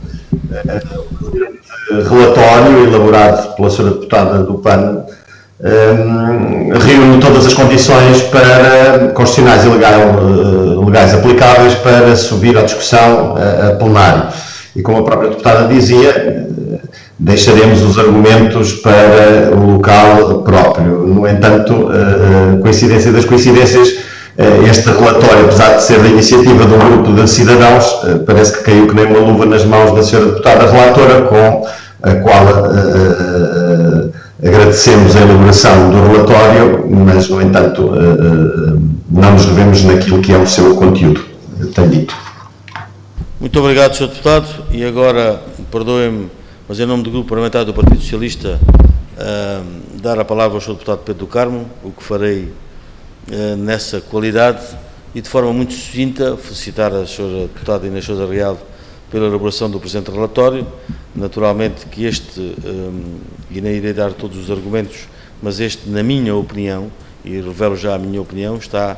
o relatório elaborado pela Sra. Deputada do PAN reúne todas as condições constitucionais e legais aplicáveis para subir à discussão a plenário. E como a própria deputada dizia, deixaremos os argumentos para o local próprio. No entanto, coincidência das coincidências, este relatório, apesar de ser da iniciativa de um grupo de cidadãos, parece que caiu que nem uma luva nas mãos da senhora deputada relatora, com a qual agradecemos a elaboração do relatório, mas, no entanto, não nos revemos naquilo que é o seu conteúdo. Tenho dito. Muito obrigado, Sr. Deputado. E agora, perdoem-me, mas em nome do Grupo Parlamentar do Partido Socialista, dar a palavra ao Sr. Deputado Pedro do Carmo, o que farei nessa qualidade, e de forma muito sucinta felicitar a Sra. Deputada Inês Sousa Real pela elaboração do presente relatório. Naturalmente que este, e nem irei dar todos os argumentos, mas este, na minha opinião, e revelo já a minha opinião, está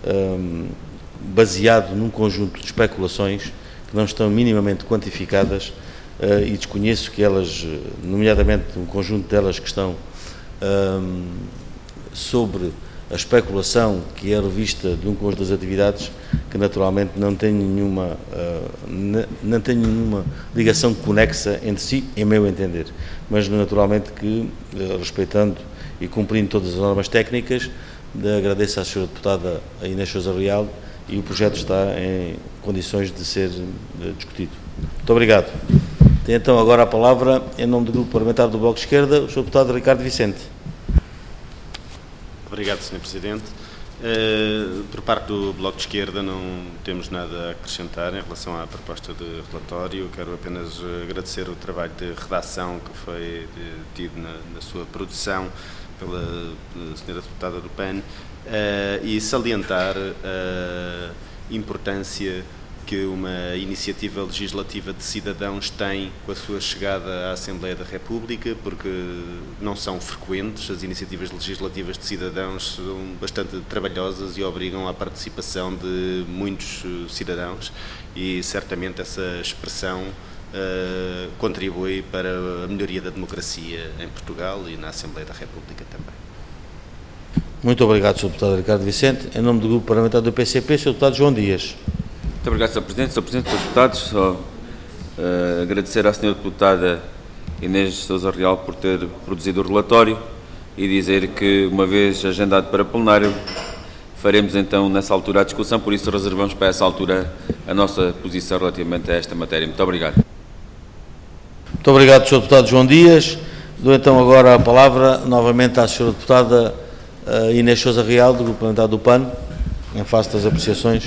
baseado num conjunto de especulações que não estão minimamente quantificadas, e desconheço que elas, nomeadamente um conjunto delas que estão sobre a especulação, que é revista de um conjunto das atividades que naturalmente não tem nenhuma ligação conexa entre si, em meu entender, mas naturalmente que, respeitando e cumprindo todas as normas técnicas, agradeço à Sra. Deputada Inês Sousa Real, e o projeto está em condições de ser discutido. Muito obrigado. Tem então agora a palavra, em nome do Grupo Parlamentar do Bloco de Esquerda, o Sr. Deputado Ricardo Vicente. Obrigado, Sr. Presidente. Por parte do Bloco de Esquerda não temos nada a acrescentar em relação à proposta de relatório. Quero apenas agradecer o trabalho de redação que foi tido na sua produção pela Sra. Deputada do PAN, e salientar a importância que uma iniciativa legislativa de cidadãos tem com a sua chegada à Assembleia da República, porque não são frequentes. As iniciativas legislativas de cidadãos são bastante trabalhosas e obrigam à participação de muitos cidadãos, e certamente essa expressão contribui para a melhoria da democracia em Portugal e na Assembleia da República também. Muito obrigado, Sr. Deputado Ricardo Vicente. Em nome do Grupo Parlamentar do PCP, Sr. Deputado João Dias. Muito obrigado, Sr. Presidente. Sr. Presidente, Srs. Deputados, só agradecer à Sra. Deputada Inês Sousa Real por ter produzido o relatório e dizer que, uma vez agendado para plenário, faremos então nessa altura a discussão, por isso reservamos para essa altura a nossa posição relativamente a esta matéria. Muito obrigado. Muito obrigado, Sr. Deputado João Dias. Dou então agora a palavra novamente à Sra. Deputada Inês Sousa Real, do Grupo Parlamentar do PAN, em face das apreciações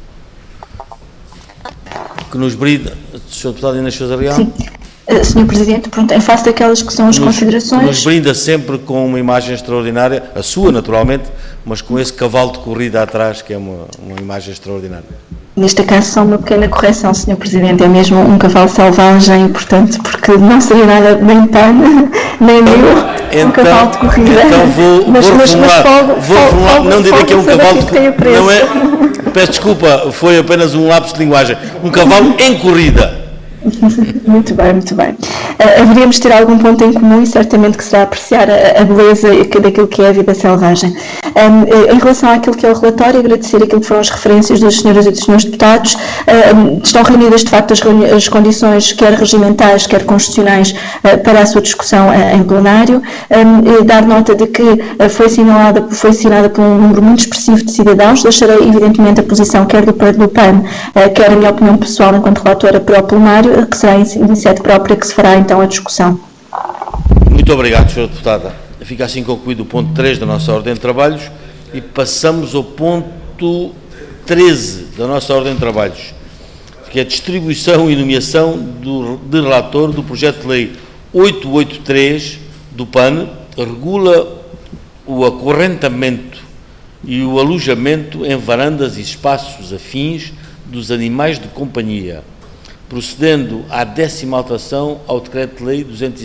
que nos brinda. Sr. Deputado Inês Sousa Real. Sim. Sr. Presidente, pronto, em face daquelas que são as considerações... Nos brinda sempre com uma imagem extraordinária, a sua naturalmente, mas com esse cavalo de corrida atrás, que é uma imagem extraordinária. Neste caso, só uma pequena correção, Sr. Presidente, é mesmo um cavalo selvagem, portanto, porque não seria nada nem PAN, nem meu, um cavalo de corrida. Então vou reformular, não direi que é um cavalo de corrida, não é, peço desculpa, foi apenas um lapso de linguagem, um cavalo em corrida. Muito bem, muito bem. Haveríamos de ter algum ponto em comum e certamente que será apreciar a beleza daquilo que é a vida selvagem. Em relação àquilo que é o relatório, agradecer aquilo que foram as referências das senhoras e dos senhores deputados. Estão reunidas, de facto, as condições, quer regimentais, quer constitucionais, para a sua discussão em plenário. Dar nota de que foi assinada por um número muito expressivo de cidadãos. Deixarei, evidentemente, a posição quer do PAN, quer a minha opinião pessoal enquanto relatora para o plenário, que será iniciativa própria que se fará então a discussão. Muito obrigado, Sra. Deputada. Fica assim concluído o ponto 3 da nossa ordem de trabalhos e passamos ao ponto 13 da nossa ordem de trabalhos, que é a distribuição e nomeação de relator do projeto de lei 883 do PAN, regula o acorrentamento e o alojamento em varandas e espaços afins dos animais de companhia, procedendo à 10ª alteração ao Decreto-Lei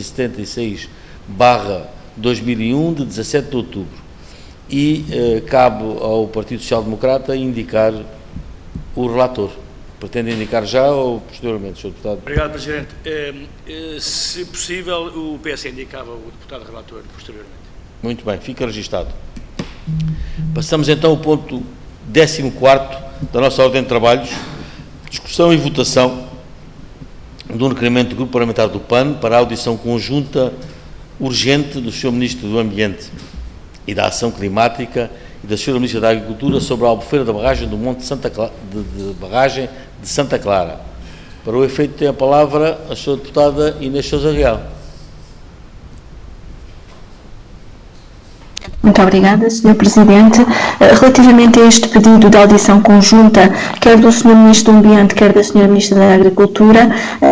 276/2001, de 17 de outubro. E cabe ao Partido Social Democrata indicar o relator. Pretende indicar já ou posteriormente, Sr. Deputado? Obrigado, Presidente. Se possível, o PS indicava o deputado relator posteriormente. Muito bem, fica registado. Passamos então ao ponto 14º da nossa ordem de trabalhos, discussão e votação de um requerimento do Grupo Parlamentar do PAN para a audição conjunta urgente do Sr. Ministro do Ambiente e da Ação Climática e da Sra. Ministra da Agricultura sobre a albufeira da barragem do Monte barragem de Santa Clara. Para o efeito tem a palavra a Sra. Deputada Inês Sousa Real. Muito obrigada, Sr. Presidente. Relativamente a este pedido de audição conjunta, quer do Sr. Ministro do Ambiente, quer da Sra. Ministra da Agricultura,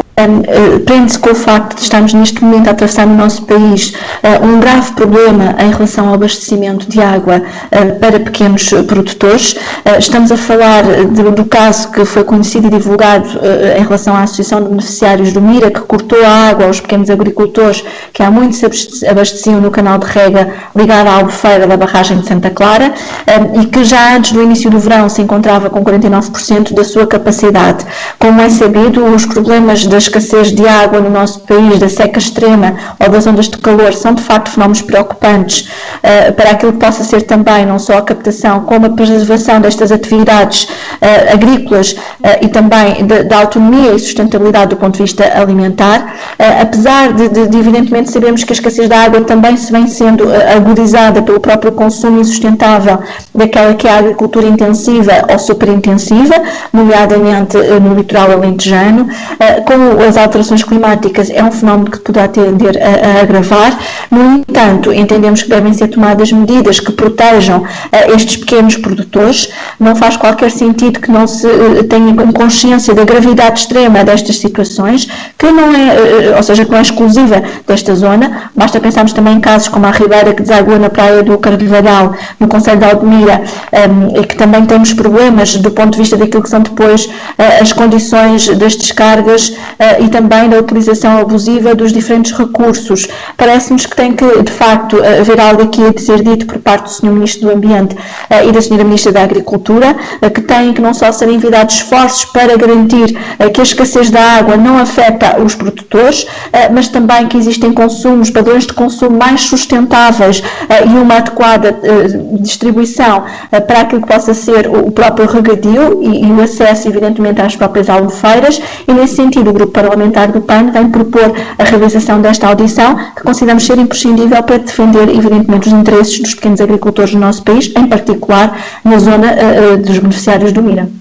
prende-se com o facto de estarmos neste momento a atravessar no nosso país um grave problema em relação ao abastecimento de água para pequenos produtores. Estamos a falar do caso que foi conhecido e divulgado em relação à Associação de Beneficiários do MIRA, que cortou a água aos pequenos agricultores que há muito se abasteciam no canal de rega ligado à albufeira da barragem de Santa Clara e que já antes do início do verão se encontrava com 49% da sua capacidade. Como é sabido, os problemas da escassez de água no nosso país, da seca extrema ou das ondas de calor, são de facto fenómenos preocupantes para aquilo que possa ser também não só a captação, como a preservação destas atividades agrícolas e também da autonomia e sustentabilidade do ponto de vista alimentar, apesar de evidentemente sabemos que a escassez da água também se vem sendo agudizada pelo próprio consumo insustentável daquela que é a agricultura intensiva ou superintensiva, nomeadamente no litoral alentejano, como as alterações climáticas é um fenómeno que poderá tender a agravar. No entanto, entendemos que devem ser tomadas medidas que protejam estes pequenos produtores. Não faz qualquer sentido que não se tenha consciência da gravidade extrema destas situações, que não é, ou seja, que não é exclusiva desta zona. Basta pensarmos também em casos como a ribeira que desagua na praia do Carvalhal, no concelho de Aldemira, e que também temos problemas do ponto de vista daquilo que são depois as condições das descargas e também da utilização abusiva dos diferentes recursos. Parece-nos que tem que, de facto, haver algo aqui a ser dito por parte do Sr. Ministro do Ambiente e da Sra. Ministra da Agricultura, que têm que não só serem envidados esforços para garantir que a escassez da água não afeta os produtores, mas também que existem consumos, padrões de consumo mais sustentáveis e uma adequada distribuição para aquilo que possa ser o próprio regadio e o acesso, evidentemente, às próprias albufeiras, e nesse sentido o Grupo Parlamentar do PAN vem propor a realização desta audição, que consideramos ser imprescindível para defender, evidentemente, os interesses dos pequenos agricultores do nosso país, em particular na zona dos beneficiários do MIRA.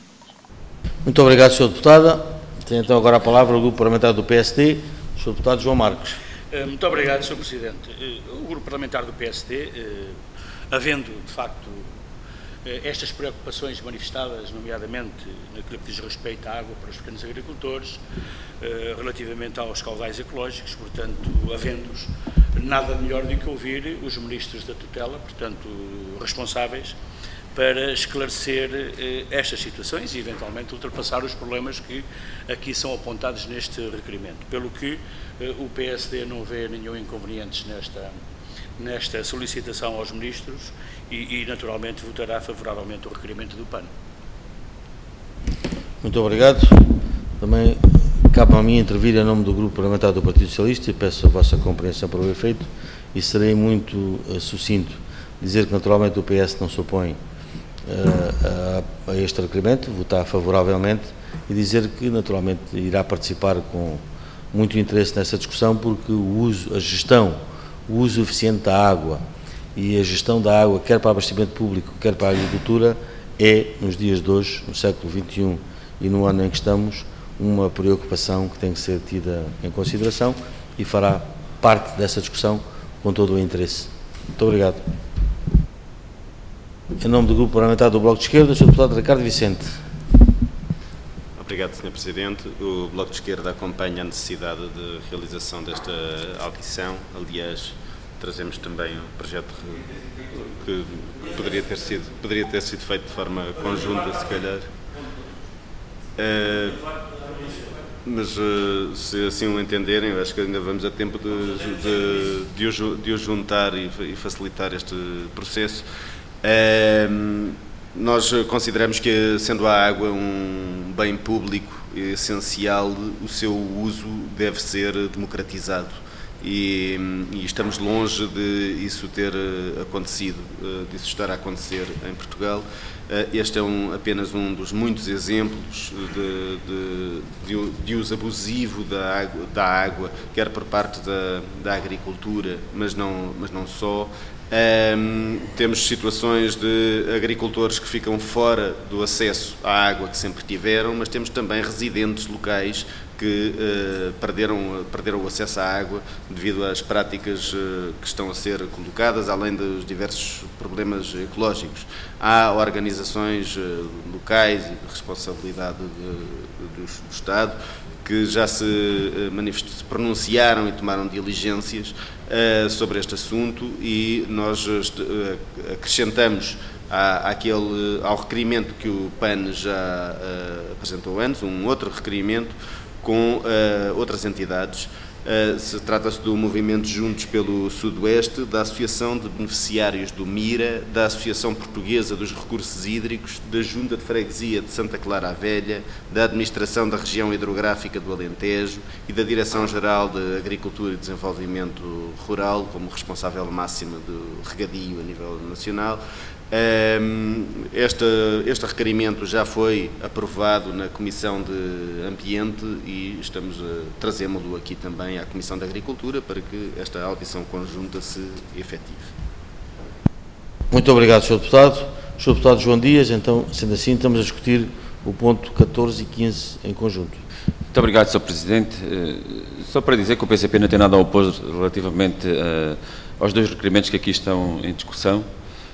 Muito obrigado, Sra. Deputada. Tem então agora a palavra o Grupo Parlamentar do PSD, o Sr. Deputado João Marques. Muito obrigado, Sr. Presidente. O Grupo Parlamentar do PSD, havendo, de facto, estas preocupações manifestadas, nomeadamente naquilo que diz respeito à água para os pequenos agricultores, relativamente aos caudais ecológicos, portanto, havendo-os, nada melhor do que ouvir os ministros da tutela, portanto, responsáveis, para esclarecer estas situações e, eventualmente, ultrapassar os problemas que aqui são apontados neste requerimento. Pelo que o PSD não vê nenhum inconveniente nesta solicitação aos ministros e, naturalmente, votará favoravelmente o requerimento do PAN. Muito obrigado. Também cabe a mim intervir em nome do Grupo Parlamentar do Partido Socialista e peço a vossa compreensão para o efeito e serei muito sucinto. Dizer que, naturalmente, o PS não se opõe a este requerimento, votar favoravelmente e dizer que, naturalmente, irá participar com muito interesse nessa discussão, porque o uso eficiente da água e a gestão da água, quer para abastecimento público, quer para a agricultura, é, nos dias de hoje, no século XXI e no ano em que estamos, uma preocupação que tem que ser tida em consideração e fará parte dessa discussão com todo o interesse. Muito obrigado. Em nome do Grupo Parlamentar do Bloco de Esquerda, o Sr. Deputado Ricardo Vicente. Obrigado, Sr. Presidente. O Bloco de Esquerda acompanha a necessidade de realização desta audição. Aliás, trazemos também um projeto que poderia ter sido feito de forma conjunta, se calhar. Mas, se assim o entenderem, eu acho que ainda vamos a tempo de o juntar e facilitar este processo. Nós consideramos que, sendo a água um bem público essencial, o seu uso deve ser democratizado e estamos longe de isso ter acontecido, disso estar a acontecer em Portugal. Este é apenas um dos muitos exemplos de uso abusivo da água, quer por parte da agricultura, mas não só. Temos situações de agricultores que ficam fora do acesso à água que sempre tiveram, mas temos também residentes locais que perderam o acesso à água devido às práticas que estão a ser colocadas, além dos diversos problemas ecológicos. Há organizações locais e de responsabilidade do Estado que já se pronunciaram e tomaram diligências sobre este assunto, e nós acrescentamos ao requerimento que o PAN já apresentou antes, um outro requerimento com outras entidades. Trata-se do Movimento Juntos pelo Sudoeste, da Associação de Beneficiários do MIRA, da Associação Portuguesa dos Recursos Hídricos, da Junta de Freguesia de Santa Clara a Velha, da Administração da Região Hidrográfica do Alentejo e da Direção-Geral de Agricultura e Desenvolvimento Rural, como responsável máxima do regadio a nível nacional. Este requerimento já foi aprovado na Comissão de Ambiente e trazemos-lo aqui também à Comissão de Agricultura para que esta audição conjunta se efetive. Muito obrigado, Sr. Deputado. Sr. Deputado João Dias, então, sendo assim, estamos a discutir o ponto 14 e 15 em conjunto. Muito obrigado, Sr. Presidente. Só para dizer que o PCP não tem nada a opor relativamente aos dois requerimentos que aqui estão em discussão.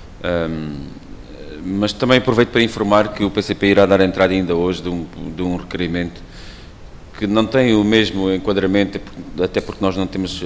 Mas também aproveito para informar que o PCP irá dar entrada ainda hoje de um requerimento que não tem o mesmo enquadramento, até porque nós não temos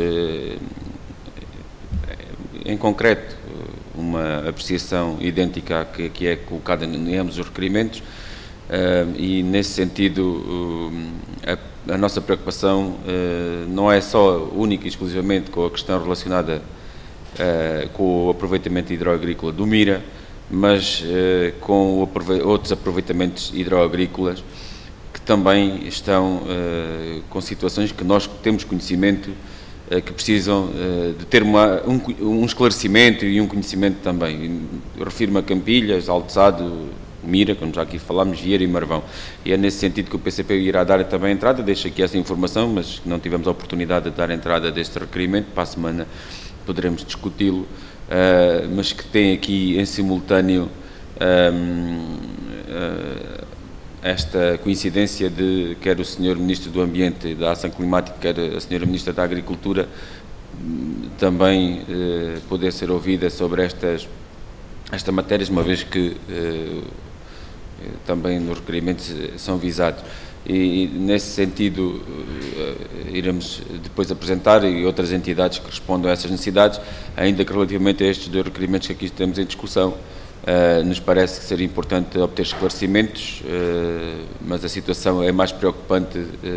em concreto uma apreciação idêntica à que é colocada em ambos os requerimentos, e nesse sentido a nossa preocupação não é só única e exclusivamente com a questão relacionada com o aproveitamento hidroagrícola do MIRA, mas com outros aproveitamentos hidroagrícolas que também estão com situações que nós temos conhecimento que precisam de ter um esclarecimento e um conhecimento também. Eu refiro-me a Campilhas, Altesado, MIRA, como já aqui falámos, Vieira e Marvão. E é nesse sentido que o PCP irá dar também entrada. Deixo aqui essa informação, mas não tivemos a oportunidade de dar entrada deste requerimento. Para a semana poderemos discuti-lo, mas que tem aqui em simultâneo esta coincidência de quer o Sr. Ministro do Ambiente e da Ação Climática, quer a Sra. Ministra da Agricultura, também poder ser ouvida sobre estas matérias, uma vez que também nos requerimentos são visados. E nesse sentido iremos depois apresentar e outras entidades que respondam a essas necessidades, ainda que relativamente a estes dois requerimentos que aqui temos em discussão, nos parece que seria importante obter esclarecimentos, mas a situação é mais preocupante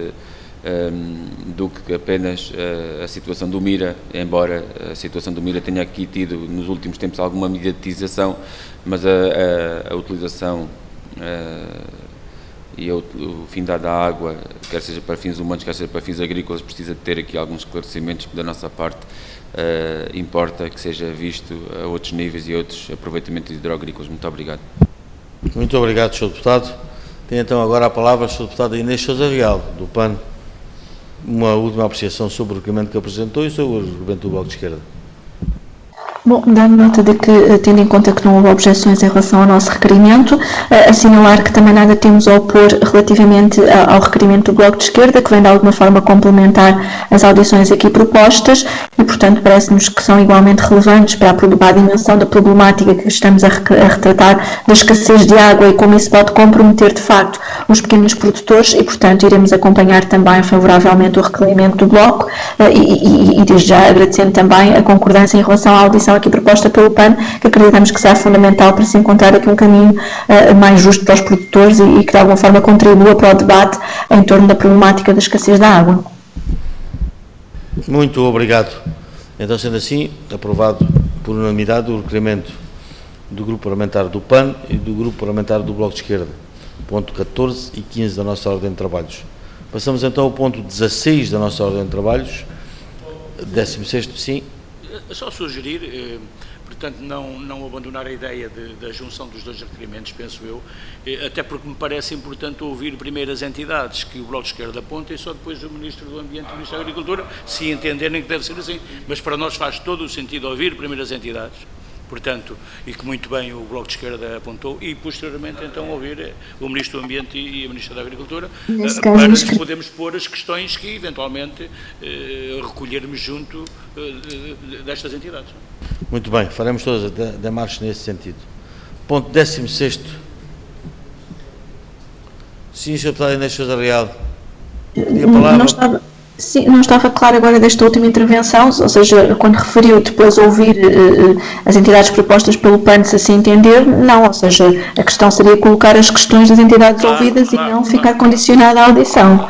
do que apenas a situação do MIRA, embora a situação do MIRA tenha aqui tido nos últimos tempos alguma mediatização, mas a utilização e o fim da água, quer seja para fins humanos, quer seja para fins agrícolas, precisa de ter aqui alguns esclarecimentos que da nossa parte importa que seja visto a outros níveis e outros aproveitamentos hidroagrícolas. Muito obrigado. Muito obrigado, Sr. Deputado. Tem então agora a palavra a Sra. Deputada Inês Sousa Real, do PAN. Uma última apreciação sobre o requerimento que apresentou e sobre o requerimento do Bloco de Esquerda. Bom, dando nota de que, tendo em conta que não houve objeções em relação ao nosso requerimento, assinalar que também nada temos a opor relativamente ao requerimento do Bloco de Esquerda, que vem de alguma forma complementar as audições aqui propostas e, portanto, parece-nos que são igualmente relevantes para a dimensão da problemática que estamos a retratar da escassez de água e como isso pode comprometer, de facto, os pequenos produtores e, portanto, iremos acompanhar também favoravelmente o requerimento do Bloco e desde já agradecendo também a concordância em relação à audição aqui proposta pelo PAN, que acreditamos que será fundamental para se encontrar aqui um caminho mais justo para os produtores e que de alguma forma contribua para o debate em torno da problemática da escassez da água. Muito obrigado. Então, sendo assim, aprovado por unanimidade o requerimento do Grupo Parlamentar do PAN e do Grupo Parlamentar do Bloco de Esquerda, ponto 14 e 15 da nossa ordem de trabalhos. Passamos então ao ponto 16 da nossa ordem de trabalhos, 16º, sim. Só sugerir, portanto, não abandonar a ideia da junção dos dois requerimentos, penso eu, até porque me parece importante ouvir primeiro as entidades que o Bloco de Esquerda aponta e só depois o Ministro do Ambiente e o Ministro da Agricultura, se entenderem que deve ser assim. Mas para nós faz todo o sentido ouvir primeiro as entidades, portanto, e que muito bem o Bloco de Esquerda apontou, e posteriormente então ouvir o Ministro do Ambiente e a Ministra da Agricultura, para nos podermos pôr as questões que eventualmente recolhermos junto destas entidades. Muito bem, faremos todas as demarches nesse sentido. Ponto 16º. Sim, Sr. Deputado Inês Sousa Real. A palavra. Não estava claro agora desta última intervenção, ou seja, quando referiu depois ouvir as entidades propostas pelo PAN, se assim entender, não, ou seja, a questão seria colocar as questões das entidades ouvidas e não ficar condicionada à audição.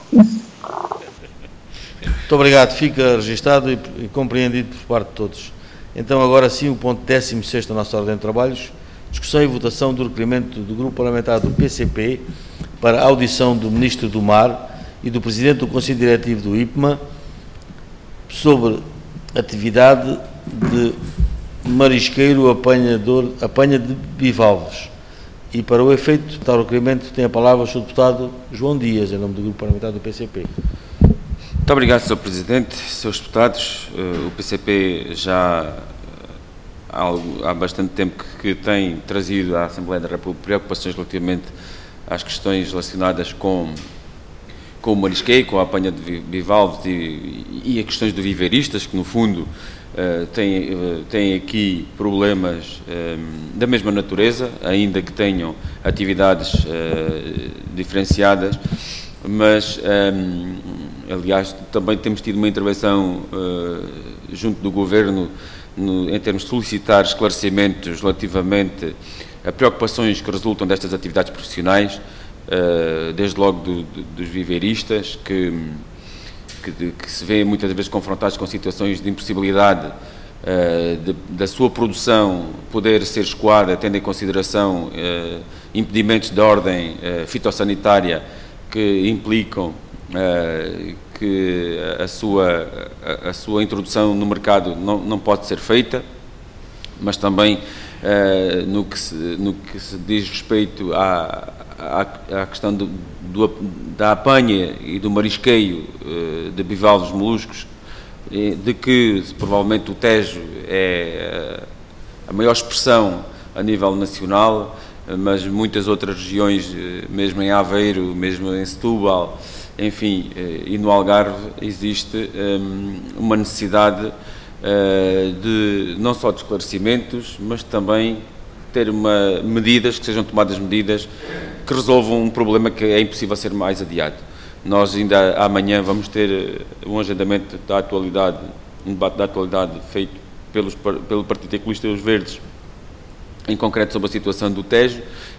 Muito obrigado, fica registado e compreendido por parte de todos. Então, agora sim, o ponto 16º da nossa ordem de trabalhos, discussão e votação do requerimento do Grupo Parlamentar do PCP para a audição do Ministro do Mar e do Presidente do Conselho Diretivo do IPMA sobre atividade de marisqueiro apanha de bivalves. E para o efeito, tal requerimento tem a palavra o Sr. Deputado João Dias, em nome do Grupo Parlamentar do PCP. Muito obrigado, Sr. Presidente. Srs. Deputados, o PCP já há bastante tempo que tem trazido à Assembleia da República preocupações relativamente às questões relacionadas com o marisqueio, com a apanha de bivalves e as questões de viveiristas, que no fundo têm aqui problemas da mesma natureza, ainda que tenham atividades diferenciadas, mas aliás também temos tido uma intervenção junto do Governo em termos de solicitar esclarecimentos relativamente a preocupações que resultam destas atividades profissionais, desde logo dos viveiristas, que se vêem muitas vezes confrontados com situações de impossibilidade da sua produção poder ser escoada, tendo em consideração impedimentos de ordem fitossanitária que implicam que a sua introdução no mercado não pode ser feita, mas também no que se diz respeito à questão da apanha e do marisqueio de bivalves moluscos, de que provavelmente o Tejo é a maior expressão a nível nacional, mas muitas outras regiões, mesmo em Aveiro, mesmo em Setúbal, enfim, e no Algarve, existe uma necessidade de não só de esclarecimentos, mas também ter medidas, que sejam tomadas medidas que resolvam um problema que é impossível ser mais adiado. Nós ainda amanhã vamos ter um agendamento da atualidade, um debate da atualidade feito pelo Partido Ecologista dos Verdes, em concreto sobre a situação do Tejo.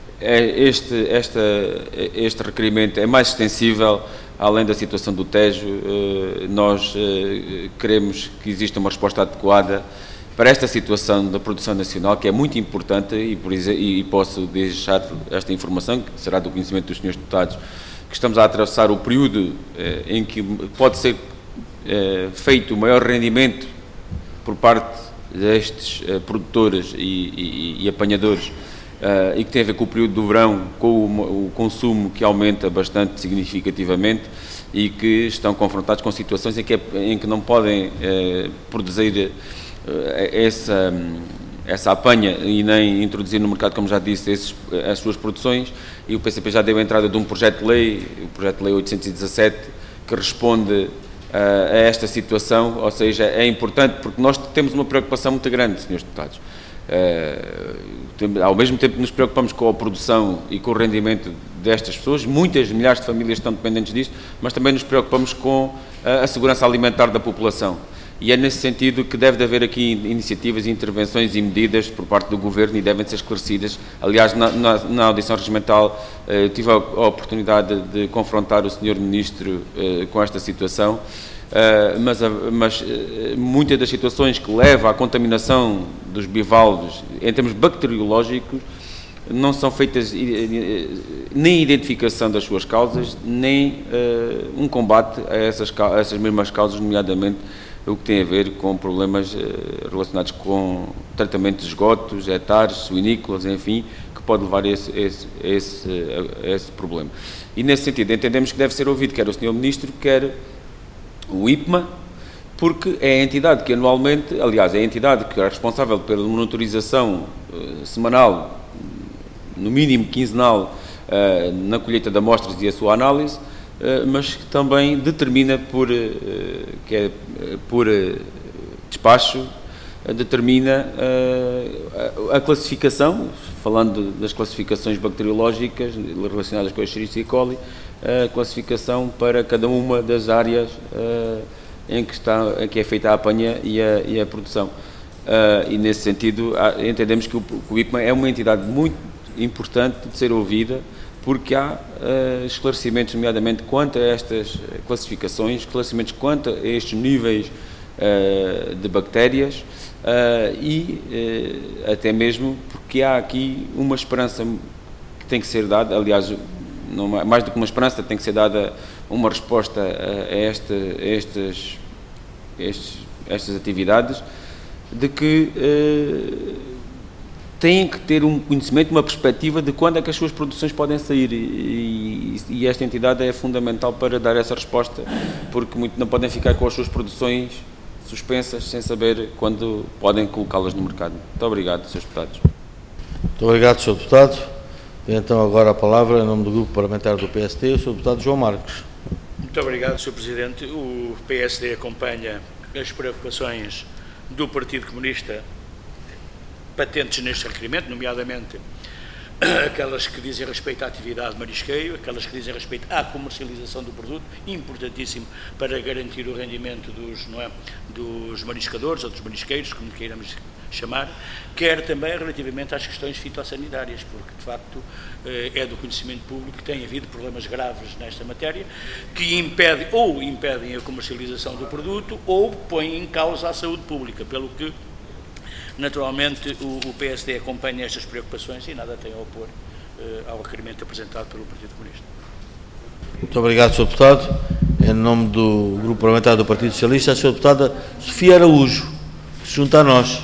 Este requerimento é mais extensível, além da situação do Tejo. Nós queremos que exista uma resposta adequada para esta situação da produção nacional, que é muito importante, e posso deixar esta informação, que será do conhecimento dos senhores deputados, que estamos a atravessar o período em que pode ser feito o maior rendimento por parte destes produtores e apanhadores, e que tem a ver com o período do verão, com o consumo que aumenta bastante significativamente e que estão confrontados com situações em que não podem produzir essa apanha e nem introduzir no mercado, como já disse, as suas produções, e o PCP já deu a entrada de um projeto de lei, o projeto de lei 817, que responde a esta situação. Ou seja, é importante porque nós temos uma preocupação muito grande, senhores deputados. Ao mesmo tempo que nos preocupamos com a produção e com o rendimento destas pessoas, muitas milhares de famílias estão dependentes disto, mas também nos preocupamos com a segurança alimentar da população. E é nesse sentido que deve haver aqui iniciativas, intervenções e medidas por parte do Governo, e devem ser esclarecidas. Aliás, na audição regimental tive a oportunidade de confrontar o Sr. Ministro com esta situação, mas muitas das situações que levam à contaminação dos bivalves em termos bacteriológicos não são feitas nem identificação das suas causas, nem um combate a essas mesmas causas, nomeadamente o que tem a ver com problemas relacionados com tratamento de esgotos, hectares, suinícolas, enfim, que pode levar a esse problema. E nesse sentido entendemos que deve ser ouvido quer o Sr. Ministro, quer o IPMA, porque é a entidade que anualmente, aliás, é a entidade que é responsável pela monitorização semanal, no mínimo quinzenal, na colheita de amostras e a sua análise, mas que também determina por despacho, determina a classificação, falando das classificações bacteriológicas relacionadas com a Escherichia coli, a classificação para cada uma das áreas em que é feita a apanha e a produção. E nesse sentido entendemos que o IPMA é uma entidade muito importante de ser ouvida, porque há esclarecimentos, nomeadamente quanto a estas classificações, esclarecimentos quanto a estes níveis de bactérias e até mesmo porque há aqui uma esperança que tem que ser dada, aliás, não, mais do que uma esperança, tem que ser dada uma resposta a estas atividades, de que têm que ter um conhecimento, uma perspectiva de quando é que as suas produções podem sair e esta entidade é fundamental para dar essa resposta, porque não podem ficar com as suas produções suspensas sem saber quando podem colocá-las no mercado. Muito obrigado, Srs. Deputados. Muito obrigado, Sr. Deputado. E então agora a palavra, em nome do Grupo Parlamentar do PSD, o Sr. Deputado João Marques. Muito obrigado, Sr. Presidente. O PSD acompanha as preocupações do Partido Comunista patentes neste requerimento, nomeadamente aquelas que dizem respeito à atividade marisqueio, aquelas que dizem respeito à comercialização do produto, importantíssimo para garantir o rendimento dos mariscadores ou dos marisqueiros, como queiramos chamar, quer também relativamente às questões fitossanitárias, porque de facto é do conhecimento público que tem havido problemas graves nesta matéria, que impedem a comercialização do produto ou põem em causa a saúde pública, pelo que naturalmente o PSD acompanha estas preocupações e nada tem a opor ao requerimento apresentado pelo Partido Comunista. Muito obrigado, Sr. Deputado. Em nome do Grupo Parlamentar do Partido Socialista, a Sra. Deputada Sofia Araújo, que se junta a nós.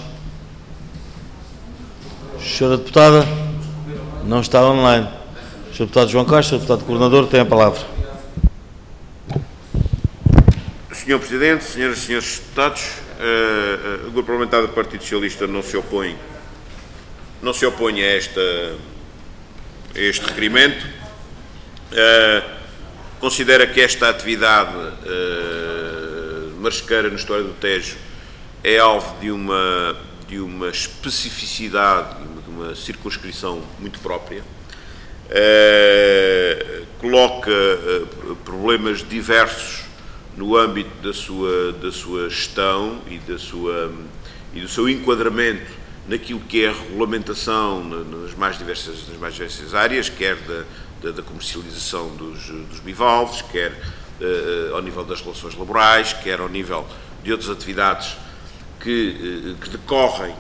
Sra. Deputada, não está online. Sr. Deputado João Castro, Sr. Deputado Coordenador, tem a palavra. Sr. Presidente, Senhoras e Senhores Deputados, o Grupo Parlamentar do Partido Socialista não se opõe a este requerimento. Considera que esta atividade marisqueira no estuário do Tejo é alvo de uma especificidade, de uma circunscrição muito própria, coloca problemas diversos no âmbito da sua gestão e do seu enquadramento naquilo que é a regulamentação nas mais diversas áreas, quer da comercialização dos bivalves, quer ao nível das relações laborais, quer ao nível de outras atividades que decorrem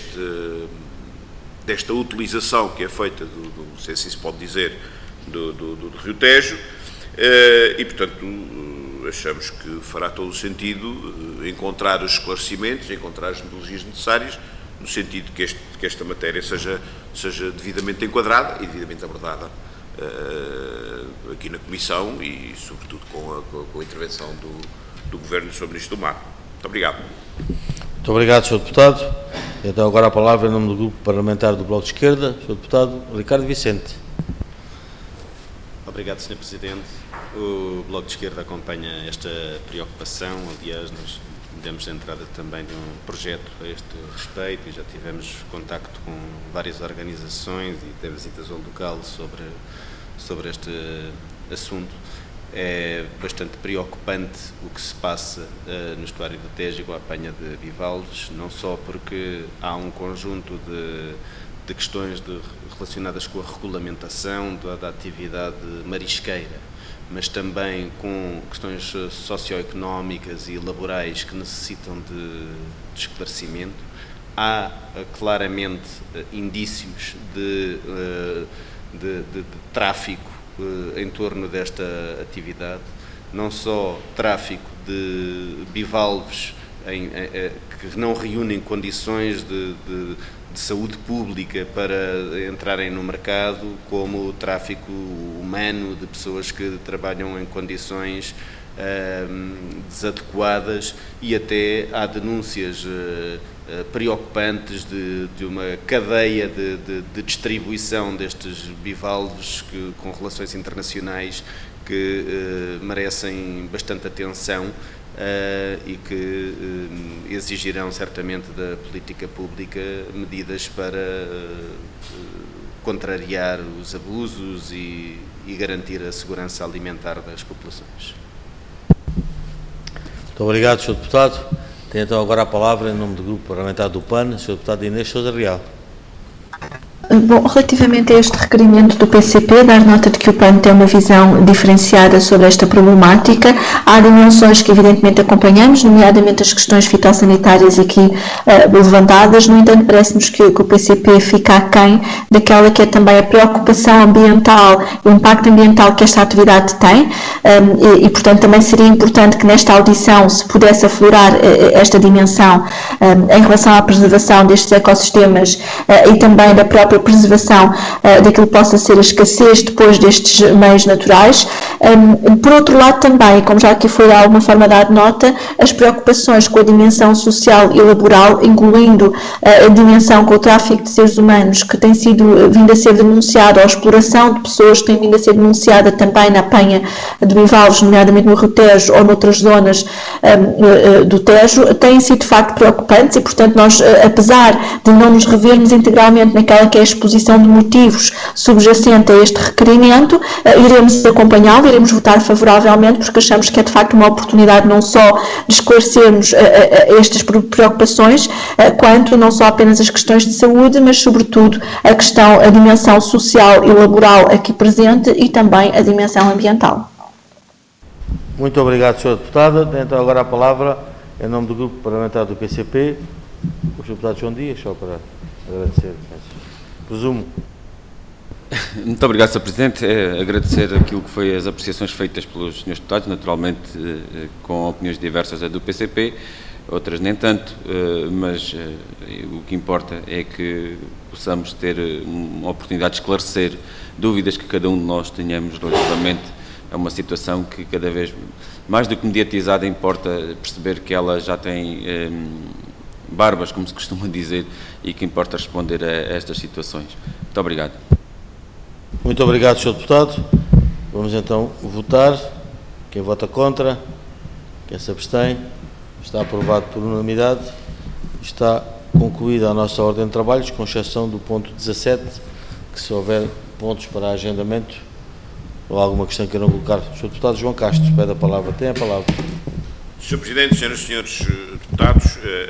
desta utilização que é feita, não sei se isso pode dizer, do Rio Tejo, e portanto achamos que fará todo o sentido encontrar os esclarecimentos, encontrar as metodologias necessárias, no sentido que esta matéria seja devidamente enquadrada e devidamente abordada aqui na Comissão e, sobretudo, com a intervenção do Governo e do Sr. Ministro do Mar. Muito obrigado. Muito obrigado, Sr. Deputado. Então, agora a palavra em nome do Grupo Parlamentar do Bloco de Esquerda, Sr. Deputado Ricardo Vicente. Obrigado, Sr. Presidente. O Bloco de Esquerda acompanha esta preocupação. Aliás, nós demos entrada também de um projeto a este respeito e já tivemos contacto com várias organizações e até visitas ao local sobre este assunto. É bastante preocupante o que se passa no estuário do Tejo com a apanha de bivalves, não só porque há um conjunto de questões relacionadas com a regulamentação da atividade marisqueira, mas também com questões socioeconómicas e laborais que necessitam de esclarecimento. Há claramente indícios de tráfico em torno desta atividade, não só tráfico de bivalves que não reúnem condições de saúde pública para entrarem no mercado, como o tráfico humano de pessoas que trabalham em condições desadequadas, e até há denúncias preocupantes de uma cadeia de distribuição destes bivalves com relações internacionais que merecem bastante atenção e que exigirão certamente da política pública medidas para contrariar os abusos e garantir a segurança alimentar das populações. Muito obrigado, Sr. Deputado. Tem então agora a palavra, em nome do Grupo Parlamentar do PAN, Sr. Deputado Inês Sousa Real. Bom, relativamente a este requerimento do PCP, dar nota de que o PAN tem uma visão diferenciada sobre esta problemática. Há dimensões que evidentemente acompanhamos, nomeadamente as questões fitossanitárias aqui levantadas. No entanto, parece-nos que o PCP fica aquém daquela que é também a preocupação ambiental, o impacto ambiental que esta atividade tem, e portanto também seria importante que nesta audição se pudesse aflorar esta dimensão em relação à preservação destes ecossistemas e também da própria preservação daquilo que possa ser a escassez depois destes meios naturais. Por outro lado também, como já aqui foi de alguma forma dado nota, as preocupações com a dimensão social e laboral, incluindo a dimensão com o tráfico de seres humanos, que tem vindo a ser denunciado, ou a exploração de pessoas que tem vindo a ser denunciada também na apanha de bivalves, nomeadamente no Rio Tejo ou noutras zonas do Tejo, têm sido de facto preocupantes e, portanto, nós, apesar de não nos revermos integralmente naquela que é a exposição de motivos subjacente a este requerimento, iremos acompanhá-lo, iremos votar favoravelmente, porque achamos que é de facto uma oportunidade não só de esclarecermos estas preocupações, quanto não só apenas as questões de saúde, mas sobretudo a dimensão social e laboral aqui presente e também a dimensão ambiental. Muito obrigado, Sr. Deputado. Tem então agora a palavra, em nome do Grupo Parlamentar do PCP, o Sr. Deputado João Dias, só para agradecer. Presumo. Muito obrigado, Sr. Presidente. Agradecer aquilo que foi as apreciações feitas pelos Srs. Deputados, naturalmente com opiniões diversas do PCP, outras nem tanto, mas o que importa é que possamos ter uma oportunidade de esclarecer dúvidas que cada um de nós tenhamos relativamente a uma situação que cada vez mais do que mediatizada importa perceber que ela já tem barbas, como se costuma dizer, e que importa responder a estas situações. Muito obrigado. Muito obrigado, Sr. Deputado. Vamos então votar. Quem vota contra? Quem se abstém? Está aprovado por unanimidade. Está concluída a nossa ordem de trabalhos, com exceção do ponto 17, que se houver pontos para agendamento ou alguma questão que queiram colocar. Sr. Deputado João Castro, pede a palavra. Tem a palavra. Sr. Presidente, Senhoras e Senhores Deputados,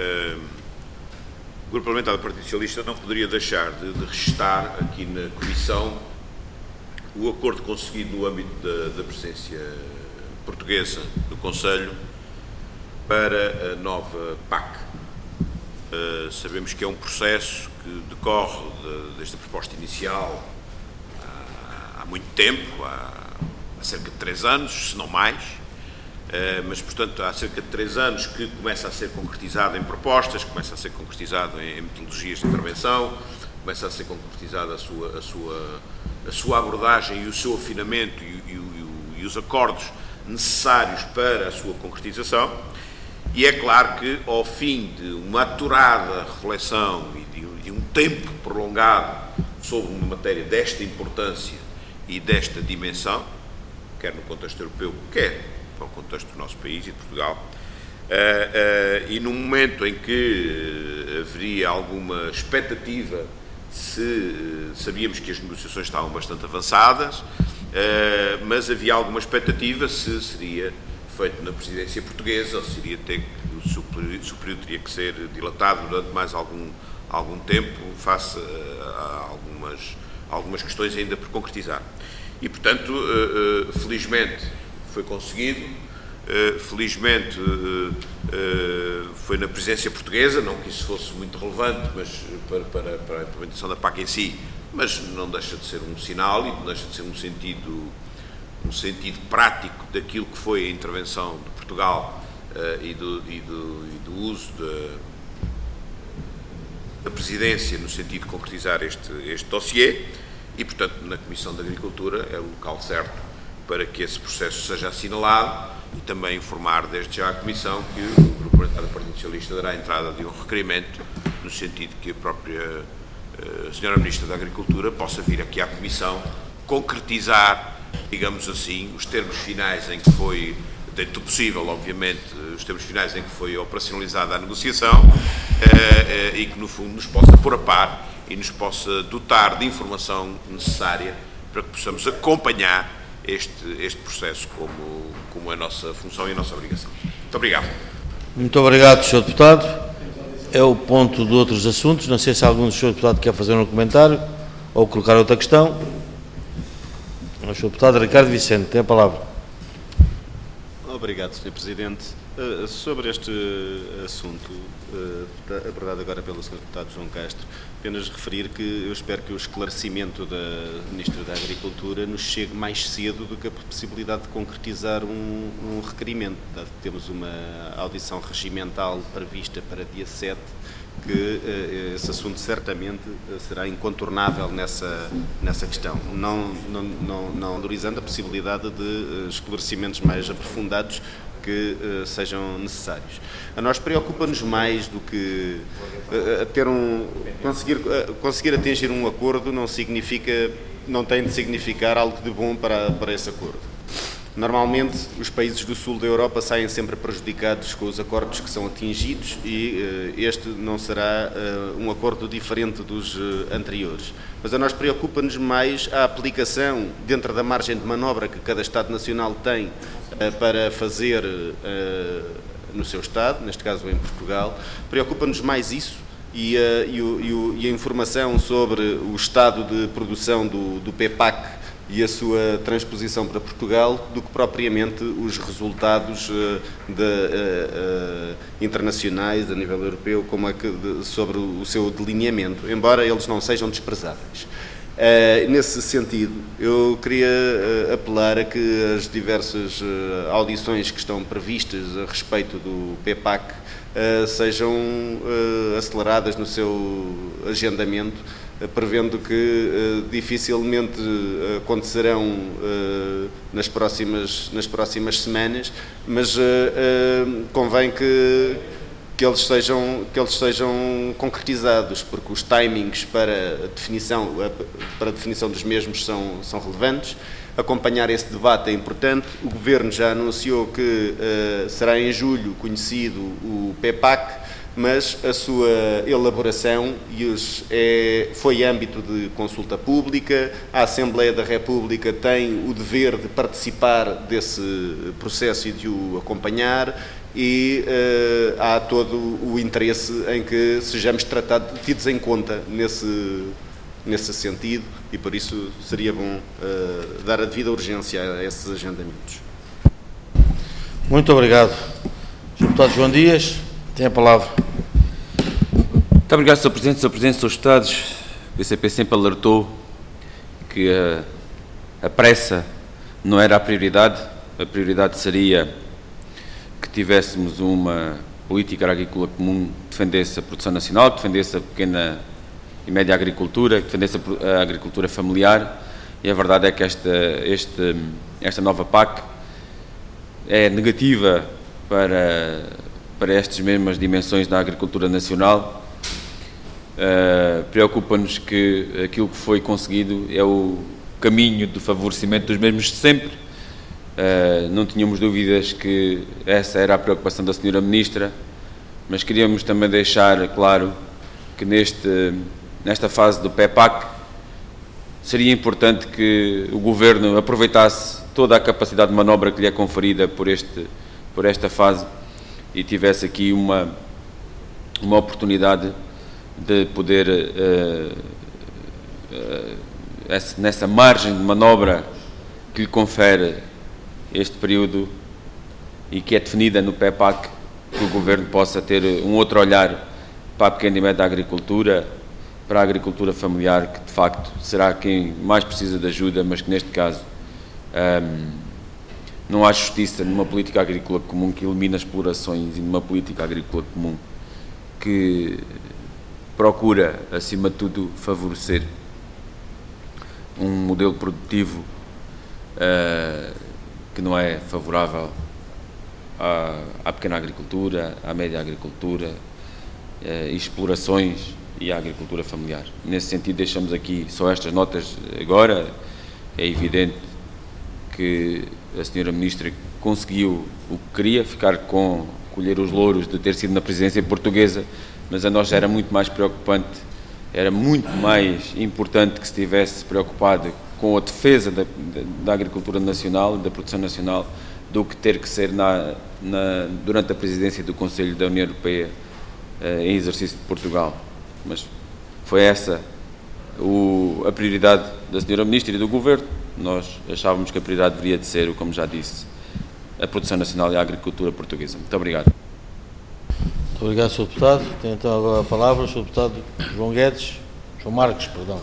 o Grupo Parlamentar do Partido Socialista não poderia deixar de registar aqui na Comissão o acordo conseguido no âmbito da presidência portuguesa do Conselho para a nova PAC. Sabemos que é um processo que decorre desta proposta inicial há muito tempo, há cerca de 3 anos, se não mais, mas, portanto, há cerca de 3 anos que começa a ser concretizado em propostas, começa a ser concretizado em metodologias de intervenção, começa a ser concretizada a sua abordagem e o seu afinamento e os acordos necessários para a sua concretização. E é claro que, ao fim de uma aturada reflexão e de um tempo prolongado sobre uma matéria desta importância e desta dimensão, quer no contexto europeu, quer para o contexto do nosso país e de Portugal, e no momento em que haveria alguma expectativa, se sabíamos que as negociações estavam bastante avançadas, mas havia alguma expectativa se seria feito na presidência portuguesa ou se iria ter o seu período teria que ser dilatado durante mais algum tempo, face a algumas questões ainda por concretizar. E, portanto, felizmente foi conseguido, felizmente foi na presidência portuguesa, não que isso fosse muito relevante, mas para a implementação da PAC em si, mas não deixa de ser um sinal e não deixa de ser um sentido prático daquilo que foi a intervenção de Portugal e do uso da Presidência no sentido de concretizar este dossiê e, portanto, na Comissão de Agricultura é o local certo para que esse processo seja assinalado e também informar desde já a Comissão que o Grupo Parlamentar do Partido Socialista dará entrada de um requerimento no sentido que a própria Sra. Ministra da Agricultura possa vir aqui à Comissão concretizar, digamos assim, os termos finais em que foi, dentro do possível, obviamente, os termos finais em que foi operacionalizada a negociação e que, no fundo, nos possa pôr a par e nos possa dotar de informação necessária para que possamos acompanhar este processo como a nossa função e a nossa obrigação. Muito obrigado. Muito obrigado, Sr. Deputado. É o ponto de outros assuntos. Não sei se algum do Sr. Deputado quer fazer um comentário ou colocar outra questão. O Sr. Deputado Ricardo Vicente tem a palavra. Obrigado, Sr. Presidente. Sobre este assunto, abordado agora pelo Sr. Deputado João Castro, apenas referir que eu espero que o esclarecimento da Ministra da Agricultura nos chegue mais cedo do que a possibilidade de concretizar um requerimento, dado que temos uma audição regimental prevista para dia 7, que esse assunto certamente será incontornável nessa questão, não valorizando a possibilidade de esclarecimentos mais aprofundados que sejam necessários. A nós preocupa-nos mais do que conseguir atingir um acordo não tem de significar algo de bom para esse acordo. Normalmente, os países do sul da Europa saem sempre prejudicados com os acordos que são atingidos e este não será um acordo diferente dos anteriores. Mas a nós preocupa-nos mais a aplicação dentro da margem de manobra que cada Estado Nacional tem para fazer no seu Estado, neste caso em Portugal. Preocupa-nos mais isso e a informação sobre o estado de produção do PEPAC e a sua transposição para Portugal do que propriamente os resultados internacionais a nível europeu sobre o seu delineamento, embora eles não sejam desprezáveis. Nesse sentido, eu queria apelar a que as diversas audições que estão previstas a respeito do PEPAC sejam aceleradas no seu agendamento, prevendo que dificilmente acontecerão nas próximas semanas, mas convém que eles sejam concretizados, porque os timings para a definição dos mesmos são relevantes. Acompanhar esse debate é importante. O Governo já anunciou que será em julho conhecido o PEPAC, mas a sua elaboração foi âmbito de consulta pública. A Assembleia da República tem o dever de participar desse processo e de o acompanhar, e há todo o interesse em que sejamos tidos em conta nesse sentido, e por isso seria bom dar a devida urgência a esses agendamentos. Muito obrigado. Sr. Deputado João Dias, tem a palavra. Muito obrigado, Sr. Presidente. Sr. Presidente, Srs. Deputados, o PCP sempre alertou que a pressa não era a prioridade seria que tivéssemos uma política agrícola comum que defendesse a produção nacional, que defendesse a pequena e média agricultura, que defendesse a agricultura familiar, e a verdade é que esta nova PAC é negativa para estas mesmas dimensões da agricultura nacional. Preocupa-nos que aquilo que foi conseguido é o caminho do favorecimento dos mesmos de sempre. Não tínhamos dúvidas que essa era a preocupação da Sra. Ministra, mas queríamos também deixar claro que nesta fase do PEPAC seria importante que o Governo aproveitasse toda a capacidade de manobra que lhe é conferida por esta fase e tivesse aqui uma oportunidade de poder, nessa margem de manobra que lhe confere este período e que é definida no PEPAC, que o Governo possa ter um outro olhar para a pequena e média agricultura, para a agricultura familiar, que de facto será quem mais precisa de ajuda, mas que neste caso Não há justiça numa política agrícola comum que elimina explorações e numa política agrícola comum que procura, acima de tudo, favorecer um modelo produtivo que não é favorável à pequena agricultura, à média agricultura, explorações e à agricultura familiar. Nesse sentido, deixamos aqui só estas notas agora. É evidente que a senhora Ministra conseguiu o que queria, colher os louros de ter sido na presidência portuguesa, mas a nós era muito mais preocupante, era muito mais importante que se estivesse preocupado com a defesa da agricultura nacional, da produção nacional, do que ter que ser durante a presidência do Conselho da União Europeia em exercício de Portugal. Mas foi essa a prioridade da senhora Ministra e do Governo. Nós achávamos que a prioridade deveria de ser, como já disse, a produção nacional e a agricultura portuguesa. Muito obrigado. Muito obrigado, Sr. Deputado. Tem então agora a palavra o Sr. Deputado João Marques, perdão.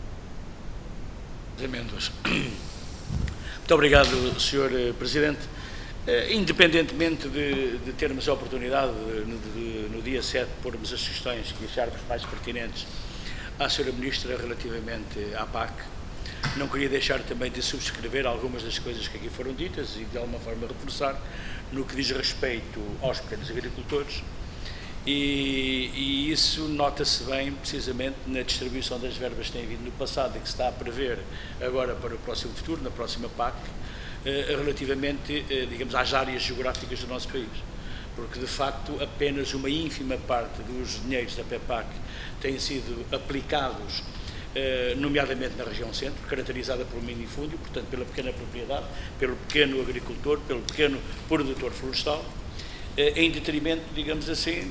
Muito obrigado, Sr. Presidente. Independentemente de termos a oportunidade no dia 7 pormos as questões que acharmos mais pertinentes à Sra. Ministra relativamente à PAC, não queria deixar também de subscrever algumas das coisas que aqui foram ditas e de alguma forma reforçar no que diz respeito aos pequenos agricultores, e isso nota-se bem precisamente na distribuição das verbas que têm vindo no passado e que se está a prever agora para o próximo futuro, na próxima PAC, relativamente, digamos, às áreas geográficas do nosso país. Porque, de facto, apenas uma ínfima parte dos dinheiros da PEPAC têm sido aplicados, nomeadamente na região centro, caracterizada por minifúndio, portanto, pela pequena propriedade, pelo pequeno agricultor, pelo pequeno produtor florestal, em detrimento, digamos assim,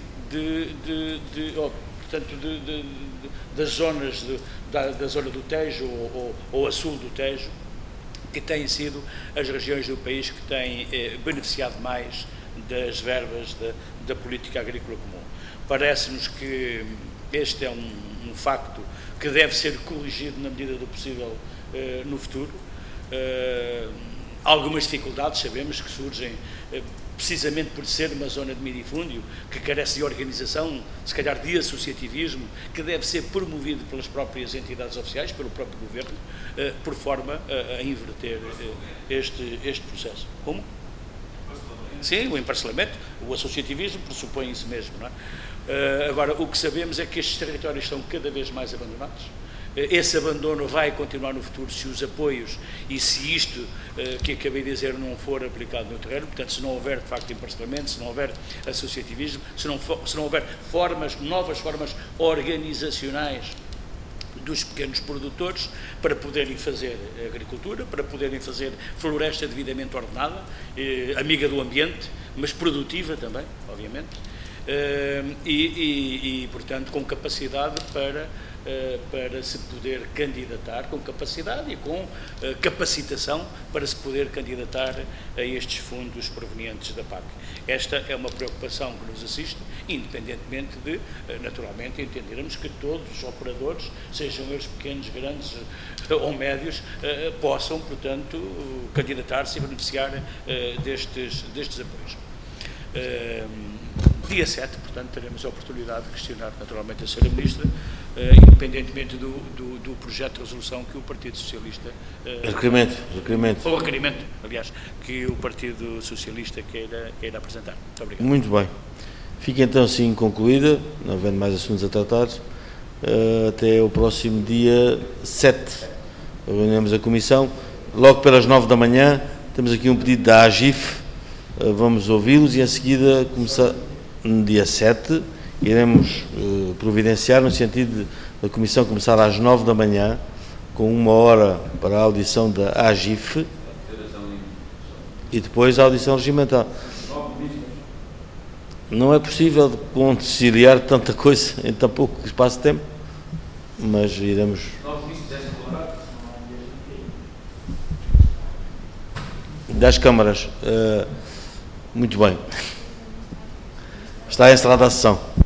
das zonas da zona do Tejo ou a sul do Tejo, que têm sido as regiões do país que têm beneficiado mais das verbas da política agrícola comum. Parece-nos que este é um facto que deve ser corrigido na medida do possível no futuro. Algumas dificuldades sabemos que surgem precisamente por ser uma zona de minifúndio, que carece de organização, se calhar de associativismo, que deve ser promovido pelas próprias entidades oficiais, pelo próprio Governo, por forma a inverter este processo. Como? Sim, o emparcelamento, o associativismo pressupõe isso mesmo, não é? Agora, o que sabemos é que estes territórios estão cada vez mais abandonados. Esse abandono vai continuar no futuro se os apoios e se isto que acabei de dizer não for aplicado no terreno, portanto, se não houver de facto emparcelamento, se não houver associativismo, se não houver novas formas organizacionais dos pequenos produtores para poderem fazer agricultura, para poderem fazer floresta devidamente ordenada, amiga do ambiente, mas produtiva também, obviamente, portanto, com capacidade para se poder candidatar, com capacidade e com capacitação para se poder candidatar a estes fundos provenientes da PAC. Esta é uma preocupação que nos assiste, independentemente de, naturalmente, entendermos que todos os operadores, sejam eles pequenos, grandes ou médios, possam, portanto, candidatar-se e beneficiar destes apoios. Dia 7, portanto, teremos a oportunidade de questionar naturalmente a Sra. Ministra, independentemente do projeto de resolução que o Partido Socialista... Requerimento. Ou requerimento, aliás, que o Partido Socialista queira apresentar. Muito obrigado. Muito bem. Fica então assim concluída, não havendo mais assuntos a tratar, até o próximo dia 7. Reunimos a Comissão. Logo pelas 9 da manhã, temos aqui um pedido da AGIF, vamos ouvi-los e em seguida começar... No dia 7, iremos providenciar no sentido da Comissão começar às 9 da manhã, com 1 hora para a audição da AGIF e depois a audição regimental. Não é possível conciliar tanta coisa em tão pouco espaço de tempo, mas iremos... Das câmaras. Muito bem. Está encerrada a sessão.